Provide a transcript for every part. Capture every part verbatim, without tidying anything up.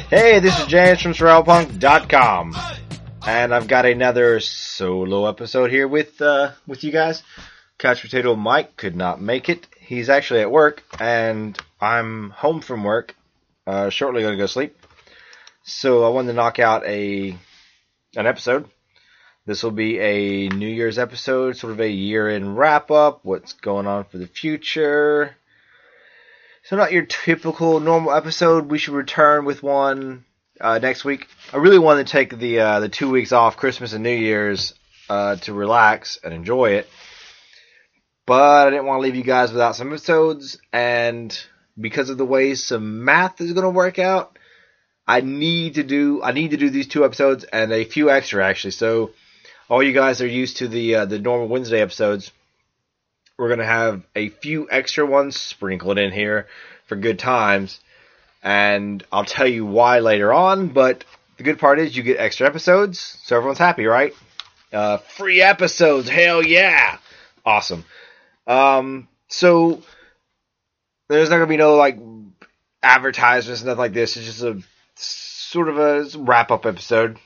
Hey, this is James from Survival Punk dot com, and I've got another solo episode here with uh, with you guys. Couch Potato Mike could not make it. He's actually at work, and I'm home from work, uh, shortly going to go sleep. So I wanted to knock out a an episode. This will be a New Year's episode, sort of a year-end wrap-up, what's going on for the future. So not your typical normal episode. We should return with one uh, next week. I really wanted to take the uh, the two weeks off, Christmas and New Year's, uh, to relax and enjoy it. But I didn't want to leave you guys without some episodes, and because of the way some math is going to work out, I need to do I need to do these two episodes and a few extra actually. So all you guys are used to the uh, the normal Wednesday episodes. We're going to have a few extra ones sprinkled in here for good times. And I'll tell you why later on. But the good part is you get extra episodes. So everyone's happy, right? Uh, free episodes. Hell yeah. Awesome. Um, so there's not going to be no like advertisements, nothing like this. It's just a sort of a wrap-up episode.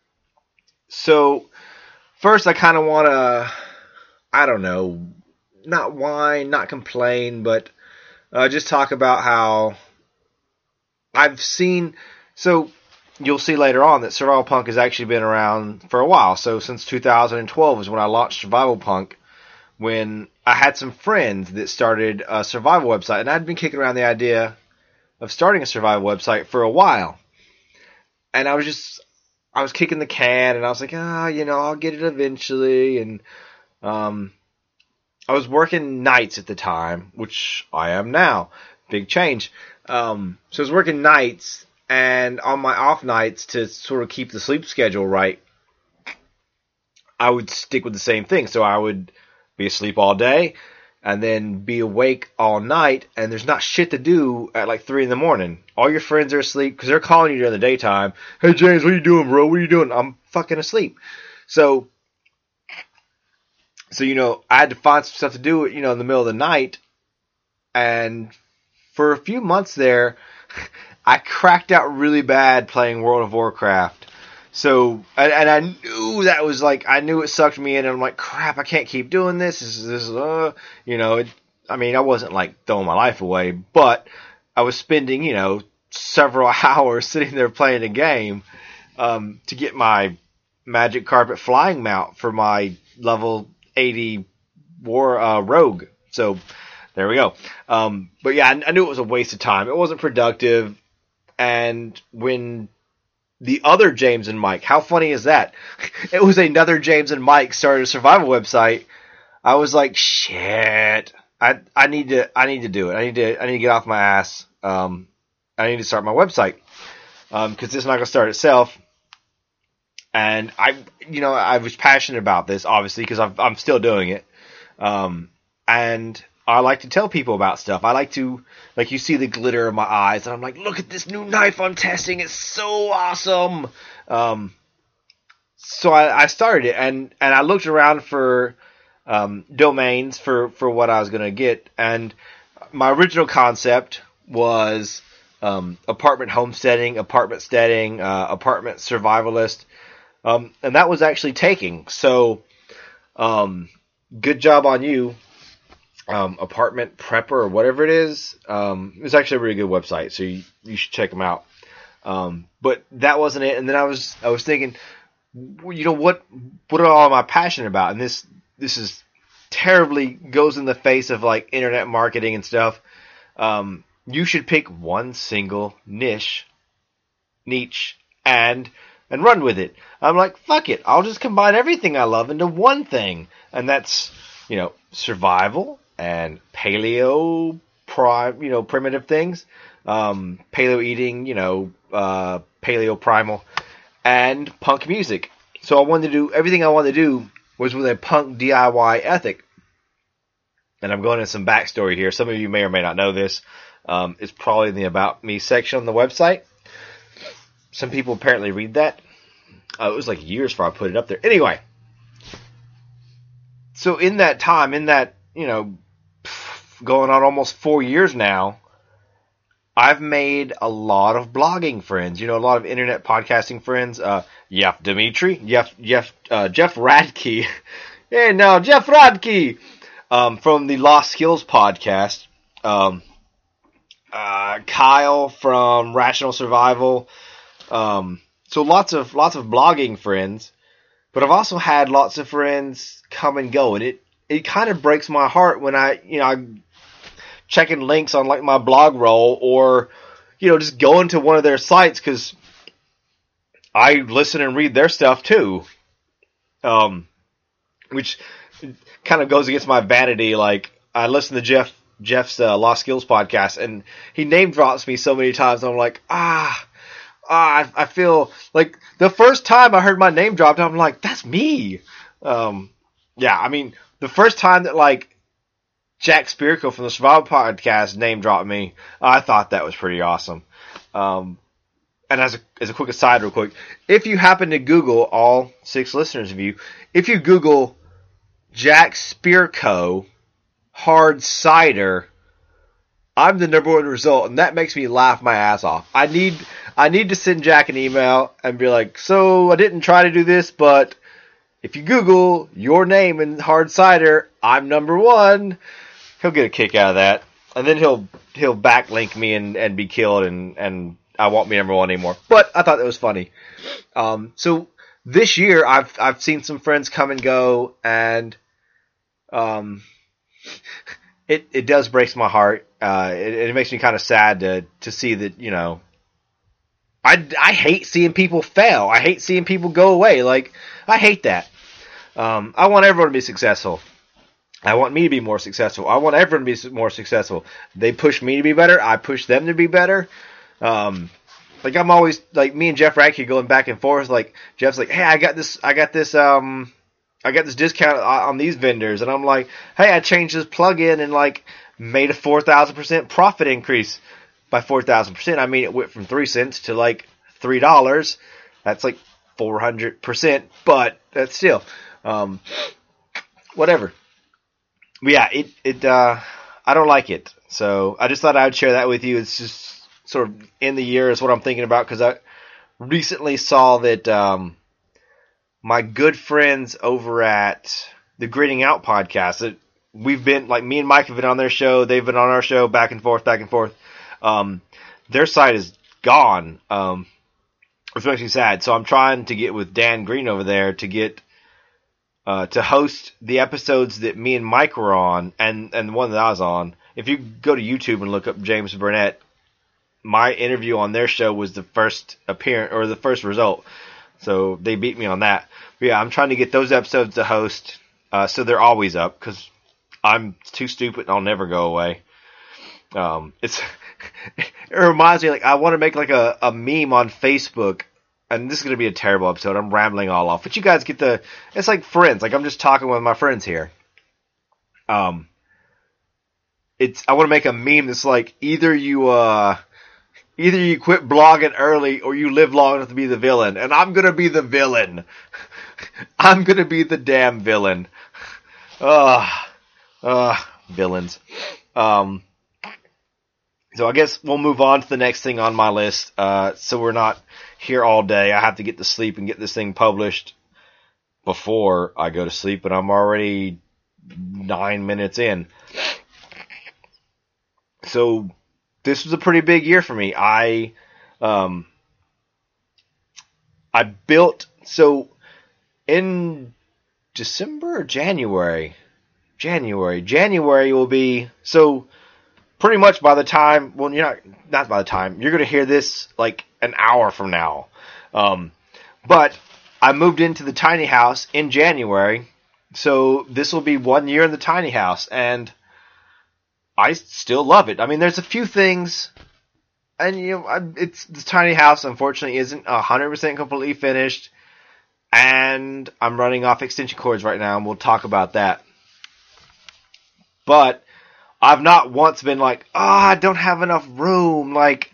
So first I kind of want to, I don't know, not whine, not complain, but uh, just talk about how I've seen, so you'll see later on that Survival Punk has actually been around for a while. So since two thousand twelve is when I launched Survival Punk, when I had some friends that started a survival website, and I'd been kicking around the idea of starting a survival website for a while. And I was just, I was kicking the can, and I was like, ah, oh, you know, I'll get it eventually, and um, I was working nights at the time, which I am now. Big change. Um, so I was working nights, and on my off nights, to sort of keep the sleep schedule right, I would stick with the same thing. So I would be asleep all day, and then be awake all night, and there's not shit to do at like three in the morning. All your friends are asleep, because they're calling you during the daytime. Hey James, what are you doing, bro? What are you doing? I'm fucking asleep. So... So, you know, I had to find some stuff to do, you know, in the middle of the night. And for a few months there, I cracked out really bad playing World of Warcraft. So, and, and I knew that was like, I knew it sucked me in. And I'm like, crap, I can't keep doing this. This is, this is, uh, you know, it, I mean, I wasn't like throwing my life away, but I was spending, you know, several hours sitting there playing a game, um, to get my magic carpet flying mount for my level eighty war uh, rogue. So there we go. Um, but yeah, I, I knew it was a waste of time. It wasn't productive. And when the other James and Mike, how funny is that? It was another James and Mike started a survival website. I was like, shit. I I need to I need to do it. I need to I need to get off my ass. Um, I need to start my website um, because it's not gonna start itself. And I, you know, I was passionate about this, obviously, because I'm still doing it. Um, and I like to tell people about stuff. I like to, like, you see the glitter in my eyes, and I'm like, look at this new knife I'm testing. It's so awesome. Um, so I, I started it, and, and I looked around for um, domains for, for what I was going to get. And my original concept was um, apartment homesteading, apartment steading, uh, apartment survivalist. Um, and that was actually taking. So, um, good job on you. Um, apartment prepper or whatever it is. Um, it's actually a really good website, so you, you should check them out. Um, but that wasn't it. And then I was, I was thinking, you know, what, what am I passionate about? And this, this is terribly goes in the face of like internet marketing and stuff. Um, you should pick one single niche, niche, and and run with it. I'm like, fuck it. I'll just combine everything I love into one thing. And that's, you know, survival and paleo, prime, you know, primitive things. Um, paleo eating, you know, uh, paleo primal, and punk music. So I wanted to do, everything I wanted to do was with a punk D I Y ethic. And I'm going into some backstory here. Some of you may or may not know this. Um, it's probably in the About Me section on the website. Some people apparently read that. Uh, it was like years before I put it up there. Anyway. So in that time, in that, you know, going on almost four years now, I've made a lot of blogging friends, you know, a lot of internet podcasting friends. Uh, Jeff Dimitri, Jeff, Jeff, uh, Jeff Radke. Hey, now, Jeff Radke, um, from the Lost Skills podcast. Um, uh, Kyle from Rational Survival. Um, so lots of, lots of blogging friends. But I've also had lots of friends come and go, and it, it kind of breaks my heart when I, you know, I checking links on like my blog roll, or, you know, just going to one of their sites, because I listen and read their stuff too. Um, which kind of goes against my vanity. Like, I listen to Jeff, Jeff's uh, Lost Skills podcast, and he name drops me so many times. I'm like, ah, ah, I, I feel like the first time I heard my name dropped, I'm like, that's me. Um, yeah, I mean, the first time that like Jack Spirko from the Survival Podcast name dropped me, I thought that was pretty awesome. Um, and as a, as a quick aside real quick, if you happen to Google, all six listeners of you, if you Google Jack Spirko hard cider, I'm the number one result, and that makes me laugh my ass off. I need, I need to send Jack an email and be like, so I didn't try to do this, but if you Google your name and hard cider, I'm number one. He'll get a kick out of that, and then he'll he'll backlink me and, and be killed, and, and I won't be number one anymore. But I thought that was funny. Um, so this year I've I've seen some friends come and go, and um, it it does break my heart. Uh, it, it makes me kind of sad to to see that, you know, I I hate seeing people fail. I hate seeing people go away. Like, I hate that. Um, I want everyone to be successful. I want me to be more successful. I want everyone to be more successful. They push me to be better. I push them to be better. Um, like, I'm always, like, me and Jeff Radke going back and forth. Like, Jeff's like, hey, I got this, I got this, um, I got this discount on these vendors. And I'm like, hey, I changed this plugin and, like, made a four thousand percent profit increase. By four thousand percent, I mean it went from three cents to, like, three dollars. That's, like, four hundred percent. But that's still, um, whatever. But yeah, it, it, uh, I don't like it. So I just thought I would share that with you. It's just sort of in the year is what I'm thinking about, because I recently saw that, um, my good friends over at the Gritting Out podcast, that we've been, like, me and Mike have been on their show. They've been on our show back and forth, back and forth. Um, their site is gone. Um, which makes me sad. So I'm trying to get with Dan Green over there to get, Uh, to host the episodes that me and Mike were on, and, and the one that I was on. If you go to YouTube and look up James Burnett, my interview on their show was the first appearance, or the first result. So they beat me on that. But yeah, I'm trying to get those episodes to host, uh, so they're always up, because I'm too stupid and I'll never go away. Um, it's, it reminds me, like, I want to make like a, a meme on Facebook. And this is going to be a terrible episode. I'm rambling all off. But you guys get the... It's like friends. Like, I'm just talking with my friends here. Um, it's... I want to make a meme that's like, either you, uh... Either you quit blogging early, or you live long enough to be the villain. And I'm going to be the villain. I'm going to be the damn villain. Ugh. Ugh. Villains. Um... So I guess we'll move on to the next thing on my list. Uh, so we're not here all day. I have to get to sleep and get this thing published before I go to sleep, and I'm already nine minutes in. So this was a pretty big year for me. I, um, I built, so in December or January, January, January will be, so pretty much by the time, well, you're not, not by the time, you're going to hear this like an hour from now. Um, but I moved into the tiny house in January, so this will be one year in the tiny house, and I still love it. I mean, there's a few things, and you know, it's, the tiny house unfortunately isn't one hundred percent completely finished, and I'm running off extension cords right now, and we'll talk about that. But I've not once been like, oh, I don't have enough room. Like,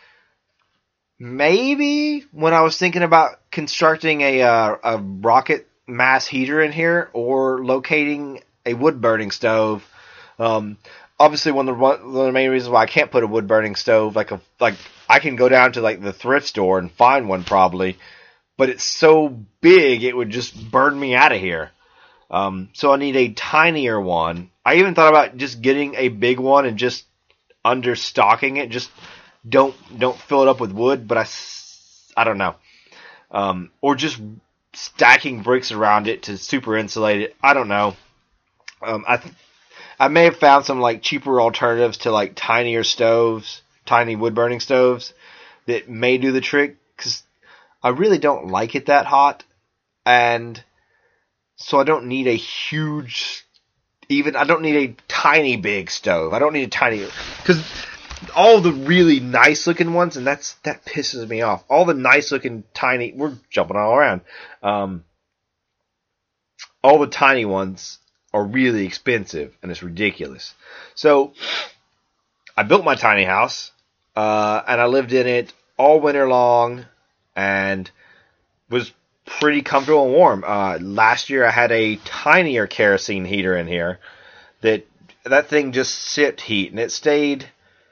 maybe when I was thinking about constructing a uh, a rocket mass heater in here, or locating a wood burning stove, um, obviously one of the one of the main reasons why I can't put a wood burning stove like a like I can go down to like the thrift store and find one probably, but it's so big it would just burn me out of here. Um, so I need a tinier one. I even thought about just getting a big one and just understocking it. Just don't don't fill it up with wood, but I I don't know. Um, or just stacking bricks around it to super insulate it. I don't know. Um, I th- I may have found some like cheaper alternatives to like tinier stoves, tiny wood burning stoves that may do the trick, because I really don't like it that hot, and so I don't need a huge, even I don't need a tiny big stove. I don't need a tiny, because all the really nice looking ones, and that's that pisses me off. All the nice looking tiny, we're jumping all around. Um, all the tiny ones are really expensive, and it's ridiculous. So I built my tiny house, uh, and I lived in it all winter long, and was pretty comfortable and warm. Uh, last year I had a tinier kerosene heater in here that that thing just sipped heat, and it stayed.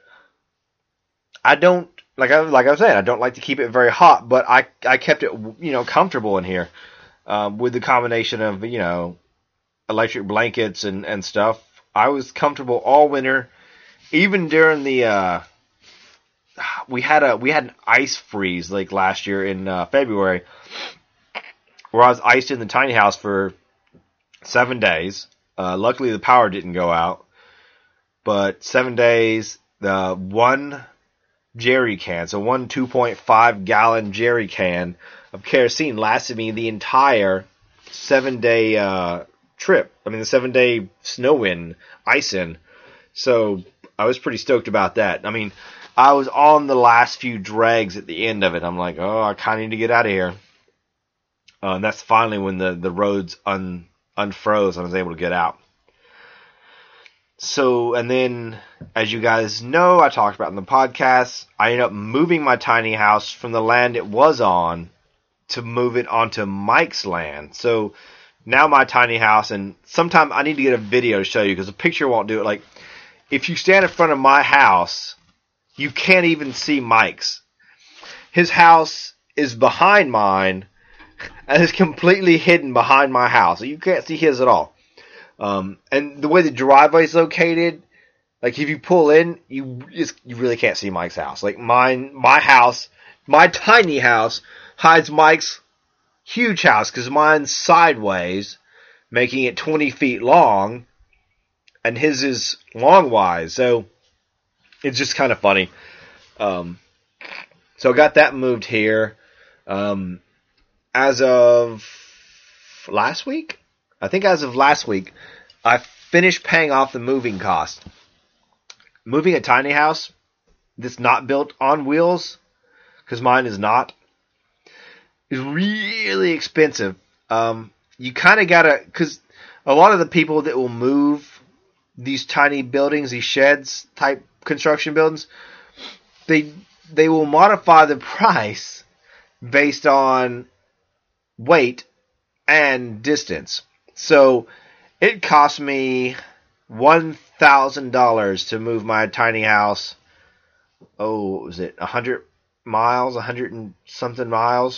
I don't like I like I was saying I don't like to keep it very hot, but I I kept it you know comfortable in here um, with the combination of you know. electric blankets and, and stuff. I was comfortable all winter, even during the uh, we had a we had an ice freeze like last year in uh, February, where I was iced in the tiny house for seven days. Uh, luckily, the power didn't go out, but seven days. The one jerry can, so one two point five gallon jerry can of kerosene lasted me the entire seven day. Uh, trip. I mean, the seven day snow in, ice in. So I was pretty stoked about that. I mean, I was on the last few dregs at the end of it. I'm like, oh, I kind of need to get out of here. Uh, and that's finally when the, the roads un, unfroze and I was able to get out. So, and then, as you guys know, I talked about in the podcast, I ended up moving my tiny house from the land it was on to move it onto Mike's land. So, now my tiny house, and sometime I need to get a video to show you because a picture won't do it. Like, if you stand in front of my house, you can't even see Mike's. His house is behind mine and is completely hidden behind my house. So you can't see his at all. Um, and the way the driveway is located, like if you pull in, you just, you really can't see Mike's house. Like mine, my house, my tiny house hides Mike's huge house, because mine's sideways, making it twenty feet long, and his is long-wise, so it's just kind of funny. Um, so I got that moved here. Um, as of last week? I think as of last week, I finished paying off the moving cost. Moving a tiny house that's not built on wheels, because mine is not, is really expensive. Um, you kind of gotta, because a lot of the people that will move these tiny buildings, these sheds type construction buildings, they they will modify the price based on weight and distance. So it cost me one thousand dollars to move my tiny house. Oh, what was it? A hundred miles, a hundred and something miles.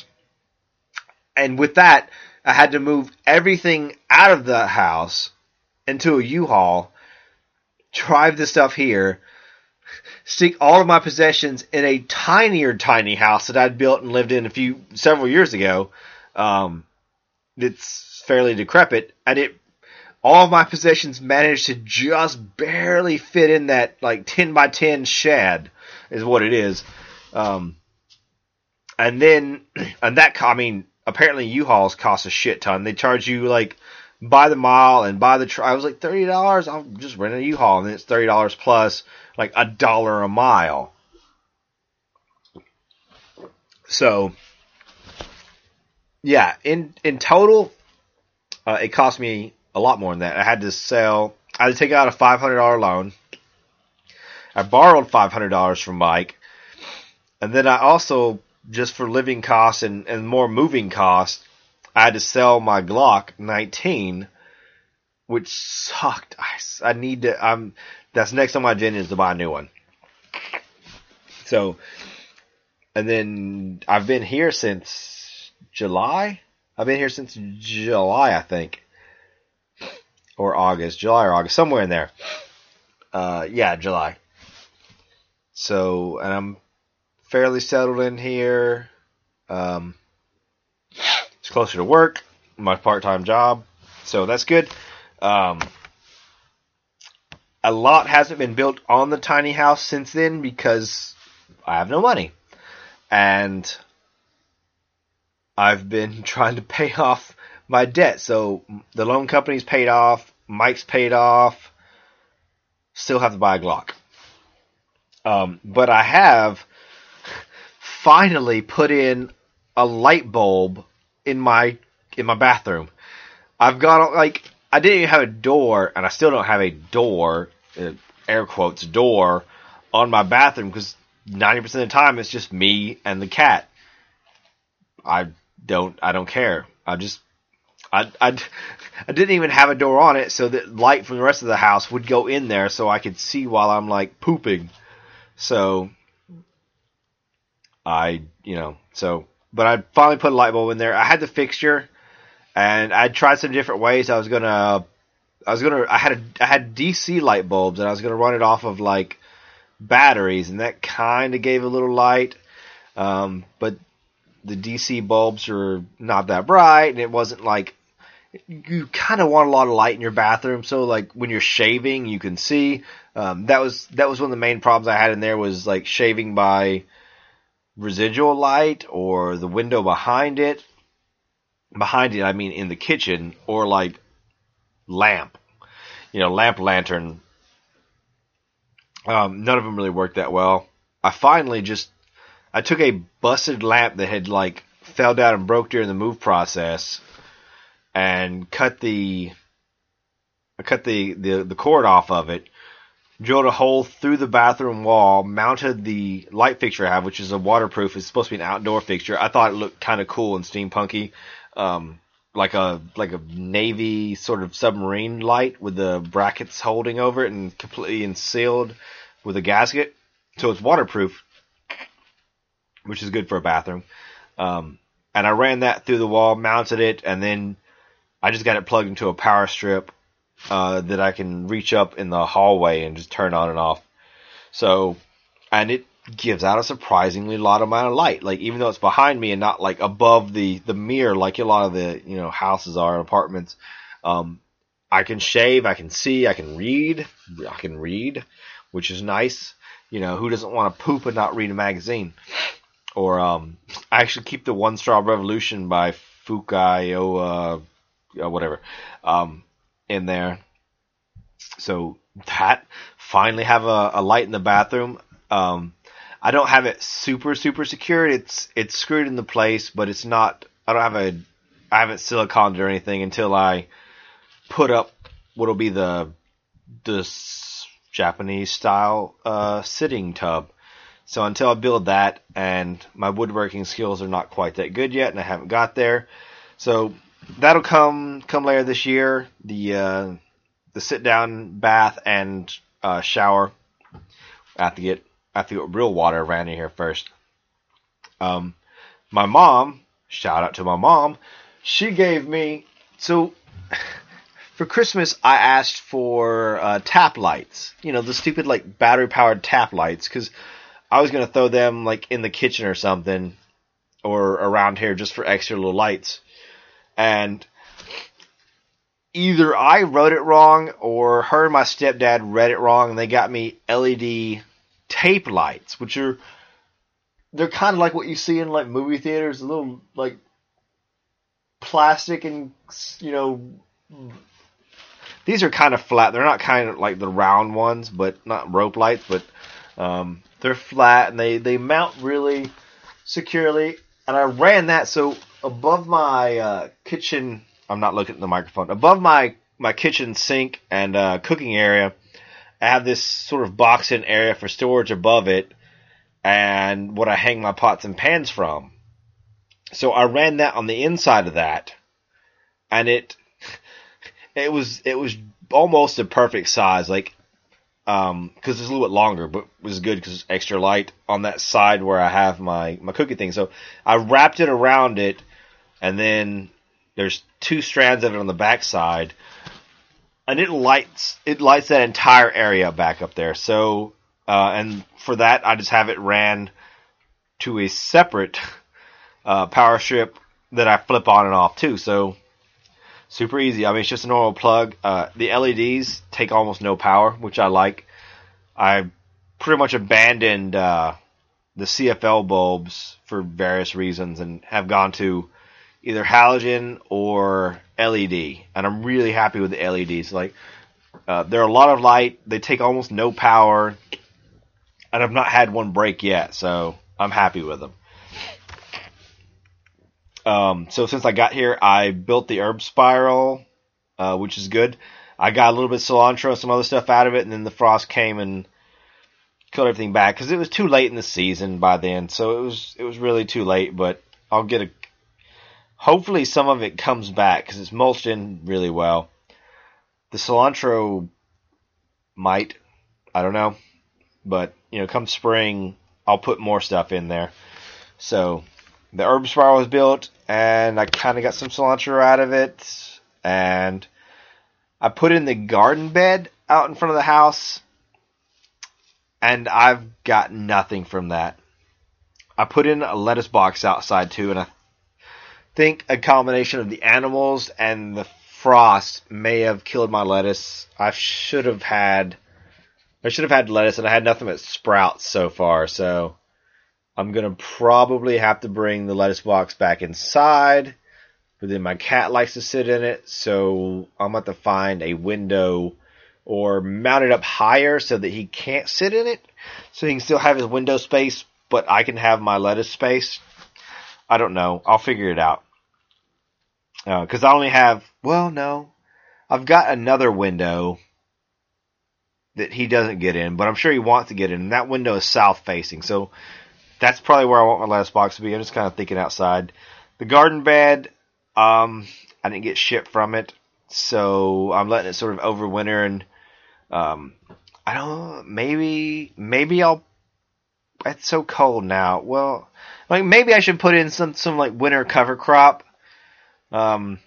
And with that, I had to move everything out of the house into a U-Haul, drive the stuff here, stick all of my possessions in a tinier tiny house that I'd built and lived in a few several years ago. Um, it's fairly decrepit, and it all of my possessions managed to just barely fit in that like ten by ten shed, is what it is. Um, and then, and that, I mean, apparently U-Hauls cost a shit ton. They charge you like by the mile and by the. Tr- I was like thirty dollars. I'll just rent a U-Haul, and then it's thirty dollars plus like a dollar a mile. So, yeah, in in total, uh, it cost me a lot more than that. I had to sell. I had to take out a five hundred dollar loan. I borrowed five hundred dollars from Mike, and then I also, just for living costs and, and more moving costs, I had to sell my Glock nineteen, which sucked. I, I need to. I'm that's next on my agenda is to buy a new one. So, and then I've been here since July. I've been here since July, I think. Or August. July or August. Somewhere in there. Uh, yeah, July. So, and I'm fairly settled in here. Um, it's closer to work. My part-time job. So that's good. Um, a lot hasn't been built on the tiny house since then because I have no money. And I've been trying to pay off my debt. So the loan company's paid off. Mike's paid off. Still have to buy a Glock. Um, but I have finally put in a light bulb in my in my bathroom. I've got, like, I didn't even have a door, and I still don't have a door, uh, air quotes, door, on my bathroom, because ninety percent of the time it's just me and the cat. I don't, I don't care. I just, I, I, I didn't even have a door on it, so that light from the rest of the house would go in there so I could see while I'm, like, pooping. So, I, you know, so, but I finally put a light bulb in there. I had the fixture, and I tried some different ways. I was gonna, I was gonna, I had a, I had D C light bulbs, and I was gonna run it off of, like, batteries, and that kind of gave a little light. Um, but the D C bulbs are not that bright, and it wasn't like, you kind of want a lot of light in your bathroom, so, like, when you're shaving, you can see. Um, that was, that was one of the main problems I had in there, was, like, shaving by residual light, or the window behind it. Behind it, I mean in the kitchen, or, like, lamp. You know, lamp lantern. Um, none of them really worked that well. I finally just, I took a busted lamp that had, like, fell down and broke during the move process, and cut the, I cut the, the, the cord off of it, drilled a hole through the bathroom wall, mounted the light fixture I have, which is a waterproof. It's supposed to be an outdoor fixture. I thought it looked kind of cool and steampunky, um, like a like a navy sort of submarine light with the brackets holding over it and completely and sealed with a gasket. So it's waterproof, which is good for a bathroom. Um, and I ran that through the wall, mounted it, and then I just got it plugged into a power strip uh, that I can reach up in the hallway and just turn on and off. So, and it gives out a surprisingly lot amount of light. Like, even though it's behind me and not, like, above the, the mirror like a lot of the, you know, houses are, apartments, um, I can shave, I can see, I can read, I can read, which is nice. You know, who doesn't want to poop and not read a magazine? Or, um, I actually keep the One Straw Revolution by Fukayo, uh, whatever, um, in there. So that, finally have a, a light in the bathroom. Um, I don't have it super, super secured. It's, it's screwed into place, but it's not, I don't have a, I haven't siliconed or anything until I put up what'll be the, the Japanese style, uh, sitting tub. So until I build that, and my woodworking skills are not quite that good yet, and I haven't got there. So that'll come, come later this year. The, uh, the sit down bath and, uh, shower. I have to get, I have to get real water around in here first. Um, my mom, shout out to my mom, she gave me, so for Christmas I asked for uh, tap lights. You know, the stupid, like, battery powered tap lights, because I was going to throw them, like, in the kitchen or something, or around here just for extra little lights. And either I wrote it wrong, or her and my stepdad read it wrong, and they got me L E D tape lights, which are, they're kind of like what you see in, like, movie theaters, a little, like, plastic and, you know, these are kind of flat. They're not kind of like the round ones, but not rope lights, but um, they're flat, and they, they mount really securely. And I ran that, so above my uh, kitchen, I'm not looking at the microphone, above my, my kitchen sink and uh, cooking area, I have this sort of box-in area for storage above it, and what I hang my pots and pans from. So I ran that on the inside of that, and it, it was, it was almost a perfect size. Like, Um, cause it's a little bit longer, but it was good because it's extra light on that side where I have my, my cookie thing. So I wrapped it around it, and then there's two strands of it on the back side, and it lights, it lights that entire area back up there. So, uh, and for that, I just have it ran to a separate, uh, power strip that I flip on and off too. So, super easy. I mean, it's just a normal plug. Uh, the L E Ds take almost no power, which I like. I pretty much abandoned uh, the C F L bulbs for various reasons and have gone to either halogen or L E D. And I'm really happy with the L E Ds. Like, uh, they're a lot of light. They take almost no power. And I've not had one break yet, so I'm happy with them. Um, so since I got here, I built the herb spiral, uh, which is good. I got a little bit of cilantro and some other stuff out of it, and then the frost came and killed everything back because it was too late in the season by then. So it was it was really too late. But I'll get a. Hopefully, some of it comes back because it's mulched in really well. The cilantro might, I don't know, but you know, come spring, I'll put more stuff in there. So. The herb spiral was built, and I kind of got some cilantro out of it, and I put in the garden bed out in front of the house, and I've got nothing from that. I put in a lettuce box outside, too, and I think a combination of the animals and the frost may have killed my lettuce. I should have had, I should have had lettuce, and I had nothing but sprouts so far, so I'm going to probably have to bring the lettuce box back inside, but then my cat likes to sit in it, so I'm going to have to find a window or mount it up higher so that he can't sit in it, so he can still have his window space, but I can have my lettuce space. I don't know. I'll figure it out. Because uh, I only have, well, no. I've got another window that he doesn't get in, but I'm sure he wants to get in, and that window is south-facing, so that's probably where I want my lettuce box to be. I'm just kind of thinking outside. The garden bed, um, I didn't get shit from it, so I'm letting it sort of overwinter. And um, I don't know, maybe maybe I'll. It's so cold now. Well, like maybe I should put in some some like winter cover crop. Um,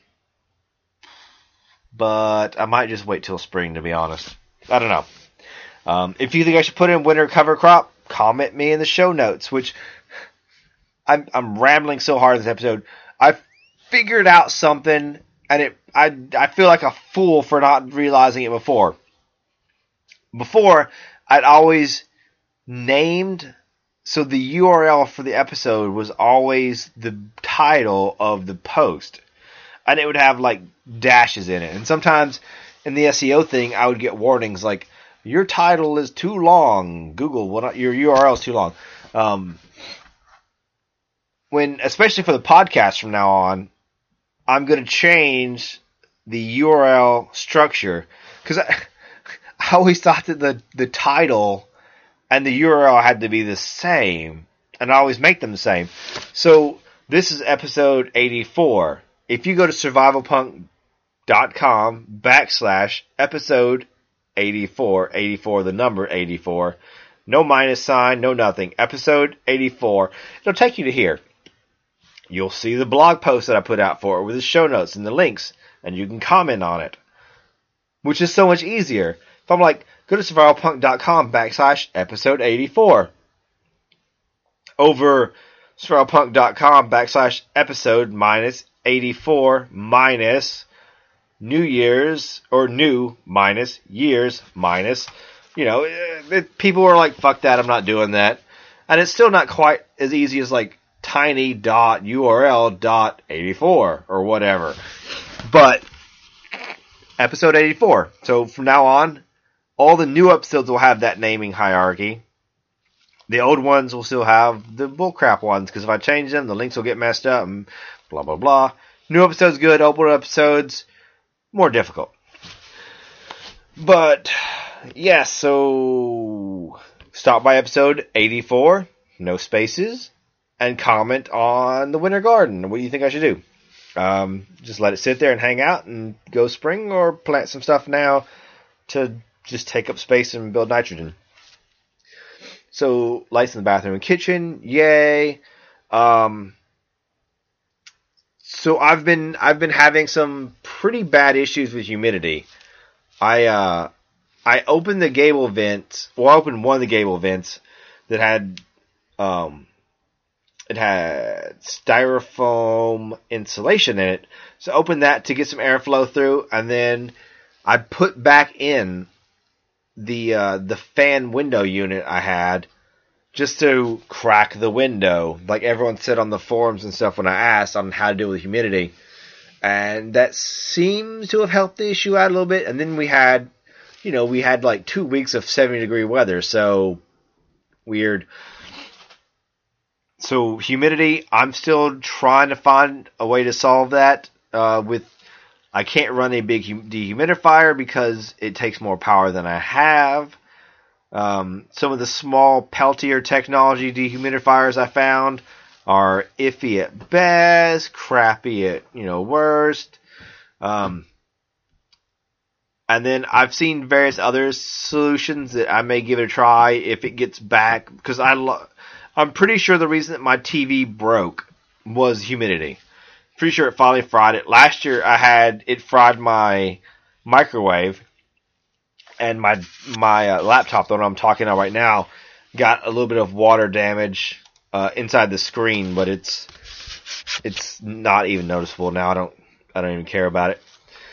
but I might just wait till spring, to be honest. I don't know. Um, if you think I should put in winter cover crop, comment me in the show notes, which I'm, I'm rambling so hard in this episode. I figured out something, and it I, I feel like a fool for not realizing it before. Before, I'd always named, so the U R L for the episode was always the title of the post. And it would have, like, dashes in it. And sometimes in the S E O thing, I would get warnings like, your title is too long. Google, will not, your U R L is too long. Um, when, especially for the podcast from now on, I'm going to change the U R L structure. Because I, I always thought that the, the title and the U R L had to be the same. And I always make them the same. So, this is episode eighty-four. If you go to survivalpunk dot com backslash episode eighty-four, eighty-four, the number eighty-four, no minus sign, no nothing, episode eighty-four, it'll take you to here. You'll see the blog post that I put out for it with the show notes and the links, and you can comment on it, which is so much easier. If I'm like, go to survivalpunk dot com backslash episode eighty-four, over survivalpunk dot com backslash episode minus eighty-four minus New Year's, or new minus years minus, you know, it, people are like, fuck that, I'm not doing that. And it's still not quite as easy as like tiny dot U R L dot eighty-four or whatever. But episode eighty-four. So from now on, all the new episodes will have that naming hierarchy. The old ones will still have the bullcrap ones, because if I change them, the links will get messed up and blah, blah, blah. New episodes good, old episodes more difficult. But, yes, yeah, so stop by episode eighty-four, no spaces, and comment on the winter garden. What do you think I should do? Um, just let it sit there and hang out and go spring, or plant some stuff now to just take up space and build nitrogen. So lights in the bathroom and kitchen, yay. Um, so I've been I've been having some pretty bad issues with humidity. I uh, I opened the gable vent. Well, I opened one of the gable vents that had um, it had styrofoam insulation in it. So I opened that to get some airflow through, and then I put back in the uh, the fan window unit I had just to crack the window, like everyone said on the forums and stuff when I asked on how to deal with humidity. And that seems to have helped the issue out a little bit. And then we had, you know, we had like two weeks of seventy degree weather, so weird. So humidity, I'm still trying to find a way to solve that. Uh, with I can't run a big hum- dehumidifier because it takes more power than I have. Um, some of the small Peltier technology dehumidifiers I found are iffy at best, crappy at, you know, worst. Um, and then I've seen various other solutions that I may give it a try if it gets back, because I lo- I'm pretty sure the reason that my T V broke was humidity. Pretty sure it finally fried it. Last year I had it fried my microwave. And my my uh, laptop, the one I'm talking about right now, got a little bit of water damage uh, inside the screen, but it's it's not even noticeable now. I don't I don't even care about it.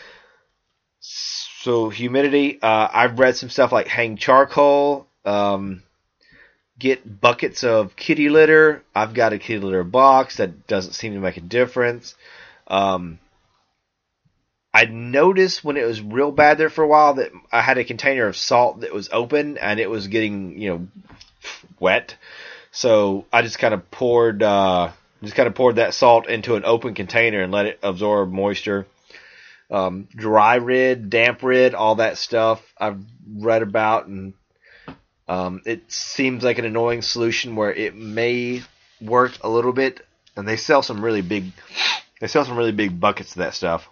So humidity, uh, I've read some stuff like hang charcoal, um, get buckets of kitty litter. I've got a kitty litter box that doesn't seem to make a difference. Um, I noticed when it was real bad there for a while that I had a container of salt that was open and it was getting, you know, wet. So I just kind of poured, uh, just kind of poured that salt into an open container and let it absorb moisture. Um, dry rid, damp rid, all that stuff I've read about, and um, it seems like an annoying solution where it may work a little bit. And they sell some really big, they sell some really big buckets of that stuff.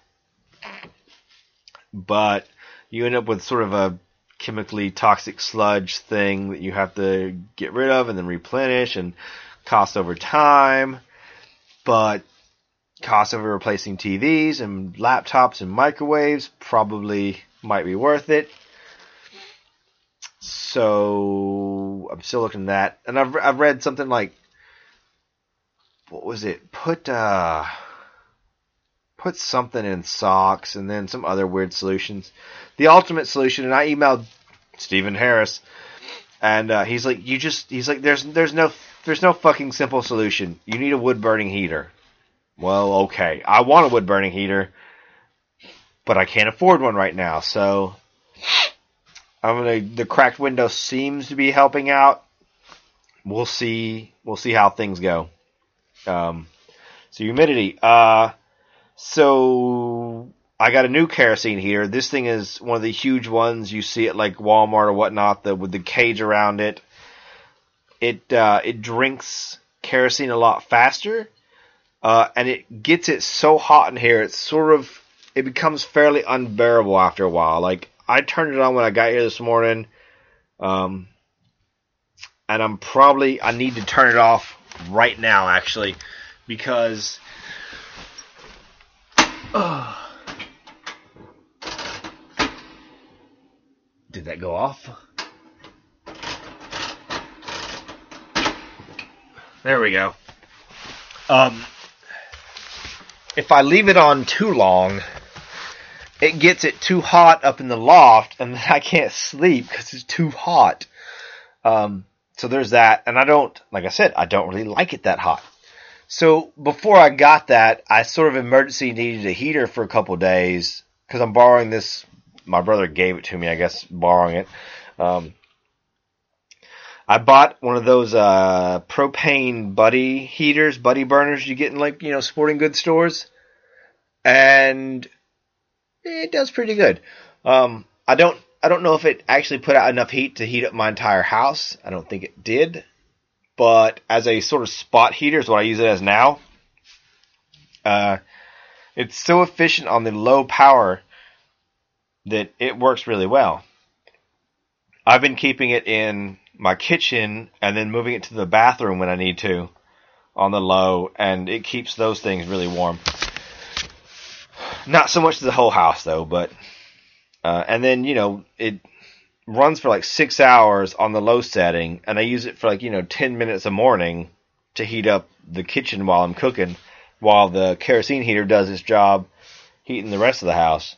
But you end up with sort of a chemically toxic sludge thing that you have to get rid of and then replenish, and cost over time. But cost over replacing T Vs and laptops and microwaves probably might be worth it. So I'm still looking at that. And I've I've read something like, what was it? Put uh Put something in socks, and then some other weird solutions. The ultimate solution, and I emailed Stephen Harris, and uh, he's like, "You just," he's like, "There's, there's no, there's no fucking simple solution. You need a wood burning heater." Well, okay, I want a wood burning heater, but I can't afford one right now. So I'm gonna. The cracked window seems to be helping out. We'll see. We'll see how things go. Um, so humidity. Uh. So I got a new kerosene heater. This thing is one of the huge ones you see at like Walmart or whatnot, the, with the cage around it. It uh, it drinks kerosene a lot faster, uh, and it gets it so hot in here. It's sort of it becomes fairly unbearable after a while. Like I turned it on when I got here this morning, um, and I'm probably I need to turn it off right now actually, because. Oh. Did that go off? There we go. Um, if I leave it on too long, it gets it too hot up in the loft, and I can't sleep because it's too hot. Um, so there's that, and I don't, like I said, I don't really like it that hot. So before I got that, I sort of emergency needed a heater for a couple days because I'm borrowing this. My brother gave it to me, I guess, borrowing it. Um, I bought one of those uh, propane buddy heaters, buddy burners you get in like you know sporting goods stores, and it does pretty good. Um, I don't I don't know if it actually put out enough heat to heat up my entire house. I don't think it did. But as a sort of spot heater is what I use it as now. Uh, it's so efficient on the low power that it works really well. I've been keeping it in my kitchen and then moving it to the bathroom when I need to on the low, and it keeps those things really warm. Not so much the whole house though, but uh, and then you know it runs for like six hours on the low setting, and I use it for like you know ten minutes a morning to heat up the kitchen while I'm cooking, while the kerosene heater does its job heating the rest of the house.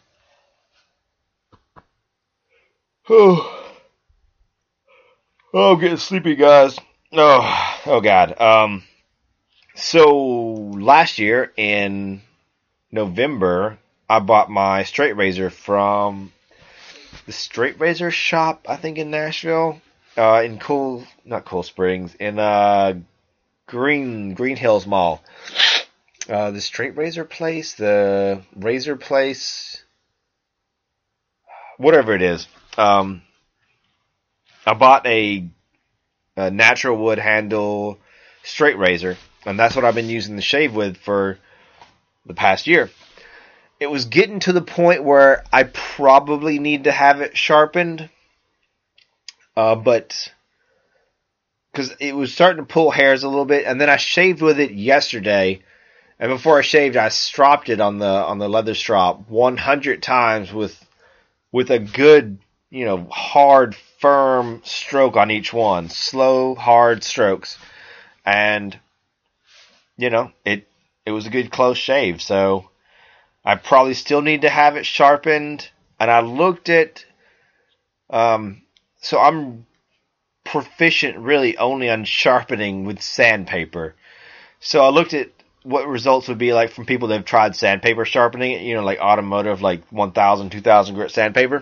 Oh, oh, I'm getting sleepy, guys. Oh, oh God. Um, so last year in November, I bought my straight razor from the straight razor shop, I think in Nashville, uh, in Cool, not Cool Springs, in uh, Green Green Hills Mall. Uh, the straight razor place, the razor place, whatever it is. Um, I bought a, a natural wood handle straight razor, and that's what I've been using the shave with for the past year. It was getting to the point where I probably need to have it sharpened, uh, but because it was starting to pull hairs a little bit, and then I shaved with it yesterday, and before I shaved, I stropped it on the on the leather strop one hundred times with with a good, you know, hard, firm stroke on each one, slow, hard strokes, and you know, it it was a good close shave, so I probably still need to have it sharpened. And I looked at, um, so I'm proficient really only on sharpening with sandpaper. So I looked at what results would be like from people that have tried sandpaper sharpening it, you know, like automotive, like one thousand, two thousand grit sandpaper.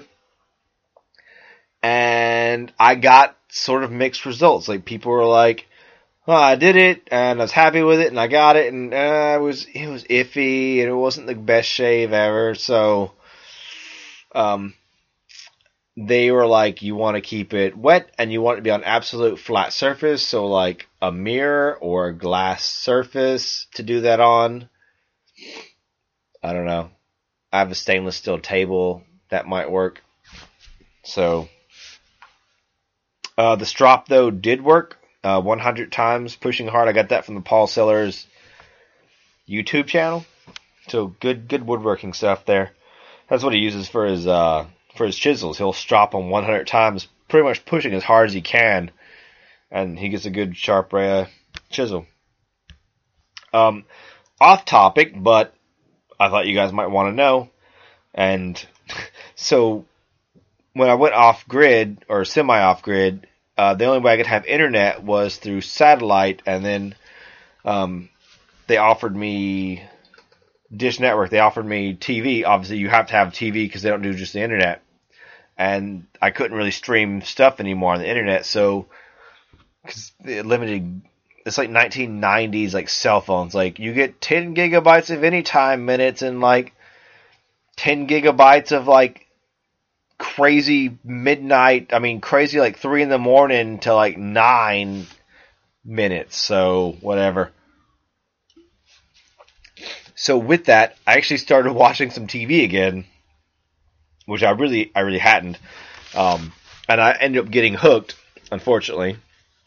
And I got sort of mixed results. Like people were like, well, I did it, and I was happy with it, and I got it, and uh, it was it was iffy, and it wasn't the best shave ever. So, um, they were like, you want to keep it wet, and you want it to be on absolute flat surface, so like a mirror or a glass surface to do that on. I don't know. I have a stainless steel table that might work. So, uh, the strop though did work. Uh, one hundred times pushing hard. I got that from the Paul Sellers YouTube channel. So good, good woodworking stuff there. That's what he uses for his uh, for his chisels. He'll strop them one hundred times, pretty much pushing as hard as he can, and he gets a good sharp uh, chisel. Um, off topic, but I thought you guys might want to know. And so when I went off grid or semi off grid. Uh, the only way I could have internet was through satellite, and then um, they offered me Dish Network. They offered me T V. Obviously, you have to have T V because they don't do just the internet. And I couldn't really stream stuff anymore on the internet, so cause it limited. It's like nineteen nineties, like cell phones. Like you get ten gigabytes of anytime minutes and like ten gigabytes of like crazy midnight, I mean crazy like three in the morning to like nine minutes, so whatever. So with that, I actually started watching some T V again, which I really, I really hadn't, um, and I ended up getting hooked, unfortunately,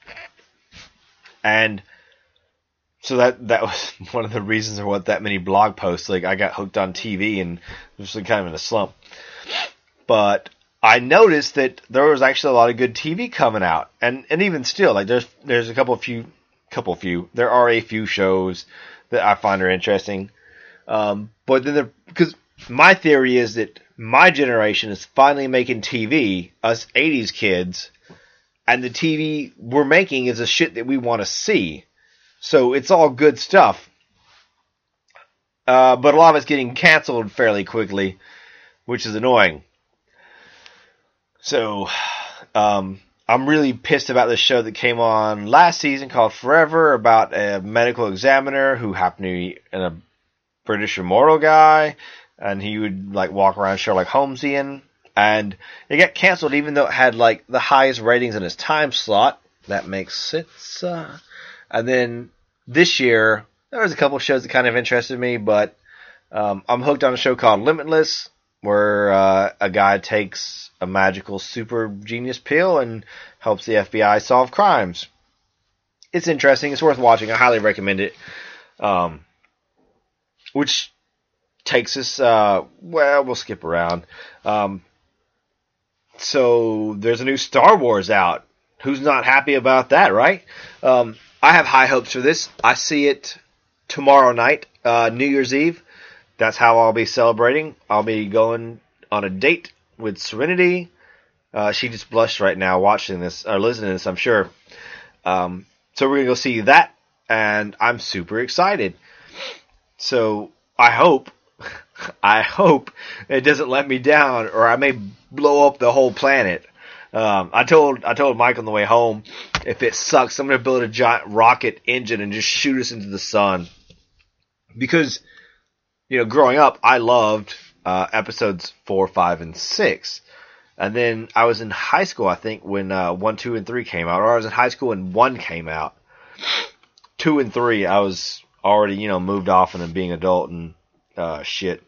and so that that was one of the reasons there wasn't that many blog posts. Like I got hooked on T V and was like kind of in a slump. But I noticed that there was actually a lot of good T V coming out, and, and even still, like there's there's a couple of few, couple of few, there are a few shows that I find are interesting. Um, but then there, because my theory is that my generation is finally making T V, us eighties kids, and the T V we're making is the shit that we want to see. So it's all good stuff. Uh, but a lot of it's getting canceled fairly quickly, which is annoying. So, um, I'm really pissed about this show that came on last season called Forever about a medical examiner who happened to be a British immortal guy, and he would like walk around Sherlock Holmesian, and it got canceled even though it had like the highest ratings in its time slot. That makes sense. Uh, and then this year, there was a couple shows that kind of interested me, but um, I'm hooked on a show called Limitless, where uh, a guy takes a magical super genius pill and helps the F B I solve crimes. It's interesting. It's worth watching. I highly recommend it. Um, which takes us, uh, well, we'll skip around. Um, so there's a new Star Wars out. Who's not happy about that, right? Um, I have high hopes for this. I see it tomorrow night, uh, New Year's Eve. That's how I'll be celebrating. I'll be going on a date with Serenity. Uh, she just blushed right now watching this, or listening to this, I'm sure. Um, so we're going to go see that, and I'm super excited. So I hope, I hope it doesn't let me down, or I may blow up the whole planet. Um, I told I told Mike on the way home, if it sucks, I'm going to build a giant rocket engine and just shoot us into the sun. Because, you know, growing up, I loved uh, episodes four, five, and six. And then I was in high school, I think, when uh, one, two, and three came out. Or I was in high school when one came out. Two and three, I was already, you know, moved off and being adult and uh, shit.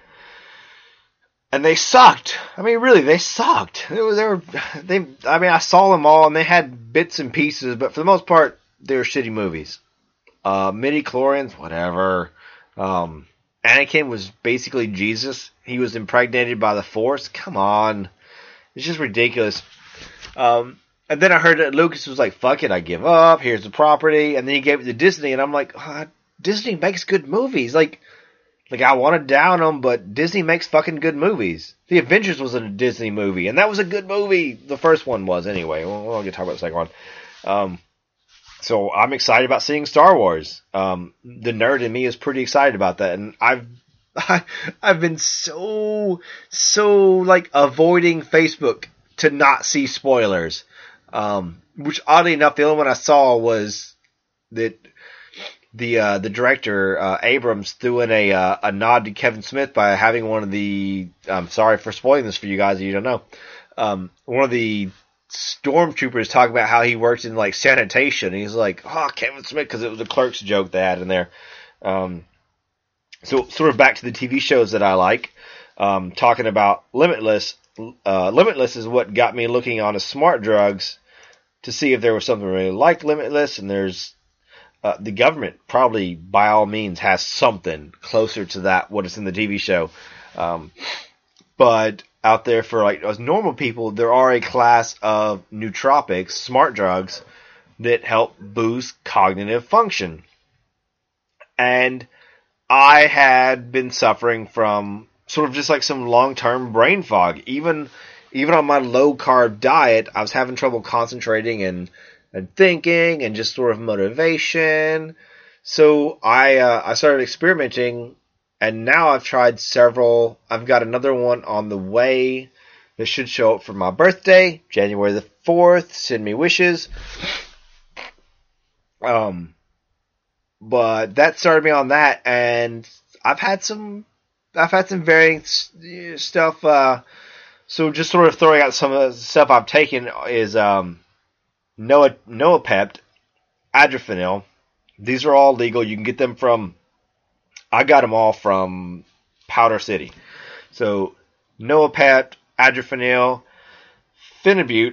And they sucked. I mean, really, they sucked. They were, they were, they. I mean, I saw them all, and they had bits and pieces, but for the most part, they were shitty movies. Uh, midi-chlorians, whatever. Um, Anakin was basically Jesus. He was impregnated by the Force. Come on. It's just ridiculous. Um, and then I heard that Lucas was like, fuck it, I give up. Here's the property. And then he gave it to Disney, and I'm like, oh, Disney makes good movies. Like, like I want to down them, but Disney makes fucking good movies. The Avengers was a Disney movie, and that was a good movie. The first one was, anyway. We'll, we'll get to talk about the second one. Um, so I'm excited about seeing Star Wars. Um, the nerd in me is pretty excited about that, and I've I, I've been so, so, like, avoiding Facebook to not see spoilers. Um, which, oddly enough, the only one I saw was that the uh, the director, uh, Abrams, threw in a, uh, a nod to Kevin Smith by having one of the, I'm sorry for spoiling this for you guys if you don't know, um, one of the stormtroopers talk about how he works in, like, sanitation. And he's like, oh, Kevin Smith, because it was a Clerks joke they had in there. Um, So, sort of back to the T V shows that I like, um, talking about Limitless. Uh, Limitless is what got me looking on a Smart Drugs to see if there was something really like Limitless, and there's, uh, the government probably, by all means, has something closer to that, what is in the T V show. Um, but out there for, like, as normal people, there are a class of nootropics, smart drugs, that help boost cognitive function. And I had been suffering from sort of just like some long-term brain fog. Even even on my low-carb diet, I was having trouble concentrating and, and thinking and just sort of motivation. So I uh, I started experimenting, and now I've tried several. I've got another one on the way that should show up for my birthday, January the fourth. Send me wishes. Um... But that started me on that, and I've had some, I've had some varying stuff. Uh, so just sort of throwing out some of the stuff I've taken is um, Noah Noapept, Adrenalin. These are all legal. You can get them from. I got them all from Powder City. So Noapept, Adrenalin, Phenibut,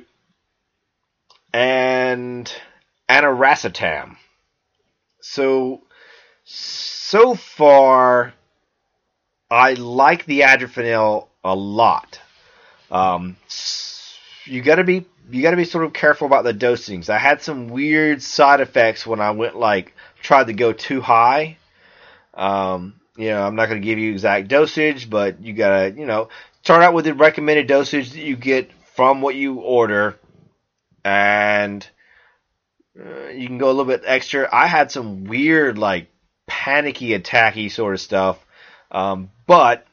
and Aniracetam. So, so far, I like the Adrenalin a lot. Um, you gotta be, you gotta be sort of careful about the dosings. I had some weird side effects when I went, like, tried to go too high. Um, you know, I'm not gonna give you exact dosage, but you gotta, you know, start out with the recommended dosage that you get from what you order, and Uh, you can go a little bit extra. I had some weird, like, panicky, attacky sort of stuff. Um, but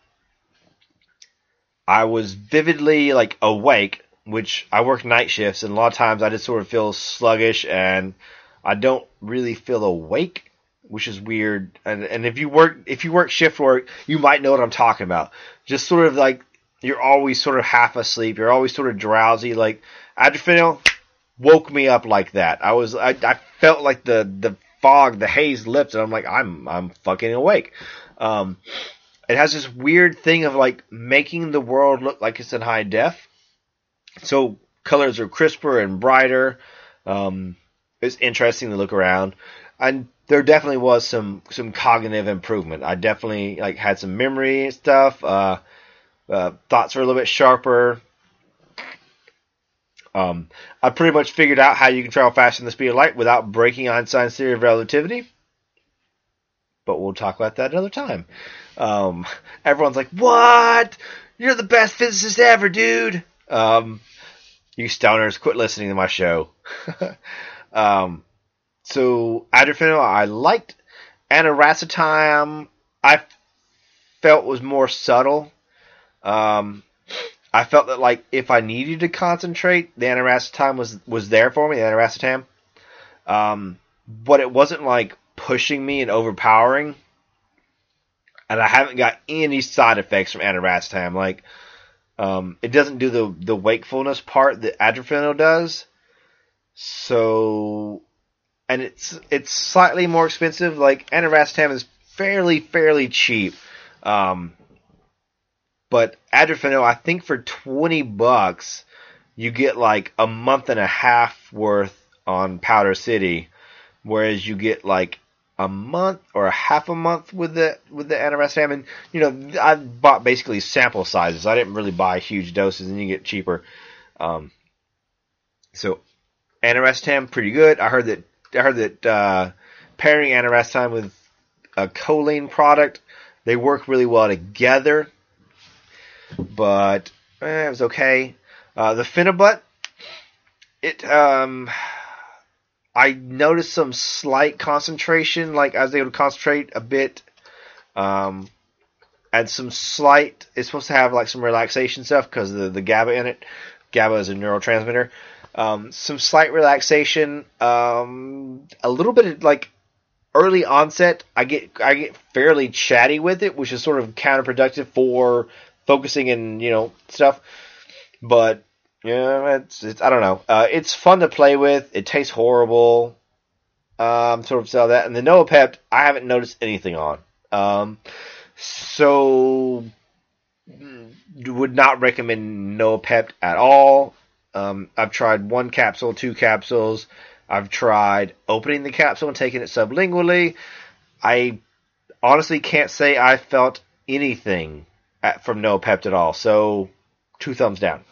I was vividly, like, awake, which I work night shifts, and a lot of times I just sort of feel sluggish, and I don't really feel awake, which is weird. And, and if you work, if you work shift work, you might know what I'm talking about. Just sort of like, you're always sort of half asleep. You're always sort of drowsy. Like, Adrenalin woke me up like that. I was, I, I felt like the, the fog, the haze lifted. I'm like, I'm, I'm fucking awake. Um, it has this weird thing of like making the world look like it's in high def. So colors are crisper and brighter. Um, it's interesting to look around, and there definitely was some some cognitive improvement. I definitely like had some memory and stuff. Uh, uh, thoughts were a little bit sharper. Um, I pretty much figured out how you can travel faster than the speed of light without breaking Einstein's theory of relativity. But we'll talk about that another time. Um, everyone's like, "What? You're the best physicist ever, dude." Um, you stoners, quit listening to my show. um, so, Adrephenol, I liked. Aniracetam, I felt was more subtle. Um, I felt that, like, if I needed to concentrate, the aniracetam was, was there for me, the aniracetam. Um, but it wasn't, like, pushing me and overpowering. And I haven't got any side effects from aniracetam. Like, um, it doesn't do the, the wakefulness part that Adrephenol does. So, and it's, it's slightly more expensive. Like, aniracetam is fairly, fairly cheap. Um, but Adrephenol, I think for twenty bucks, you get like a month and a half worth on Powder City. Whereas you get like a month or a half a month with the with the aniracetam. And, you know, I bought basically sample sizes. I didn't really buy huge doses, and you get cheaper. Um, so aniracetam, pretty good. I heard that I heard that uh, pairing aniracetam with a choline product, they work really well together. But eh, it was okay. Uh, the Phenibut, it um. I noticed some slight concentration, like I was able to concentrate a bit, um, and some slight, it's supposed to have like some relaxation stuff because of the, the GABA in it. GABA is a neurotransmitter. Um, some slight relaxation, um, a little bit of like early onset. I get, I get fairly chatty with it, which is sort of counterproductive for focusing and, you know, stuff. But, yeah, it's, it's I don't know. Uh, it's fun to play with. It tastes horrible. Um, sort of sell that. And the Noopept, I haven't noticed anything on. Um, so would not recommend Noopept at all. Um, I've tried one capsule, two capsules. I've tried opening the capsule and taking it sublingually. I honestly can't say I felt anything at, from Noopept at all. So two thumbs down.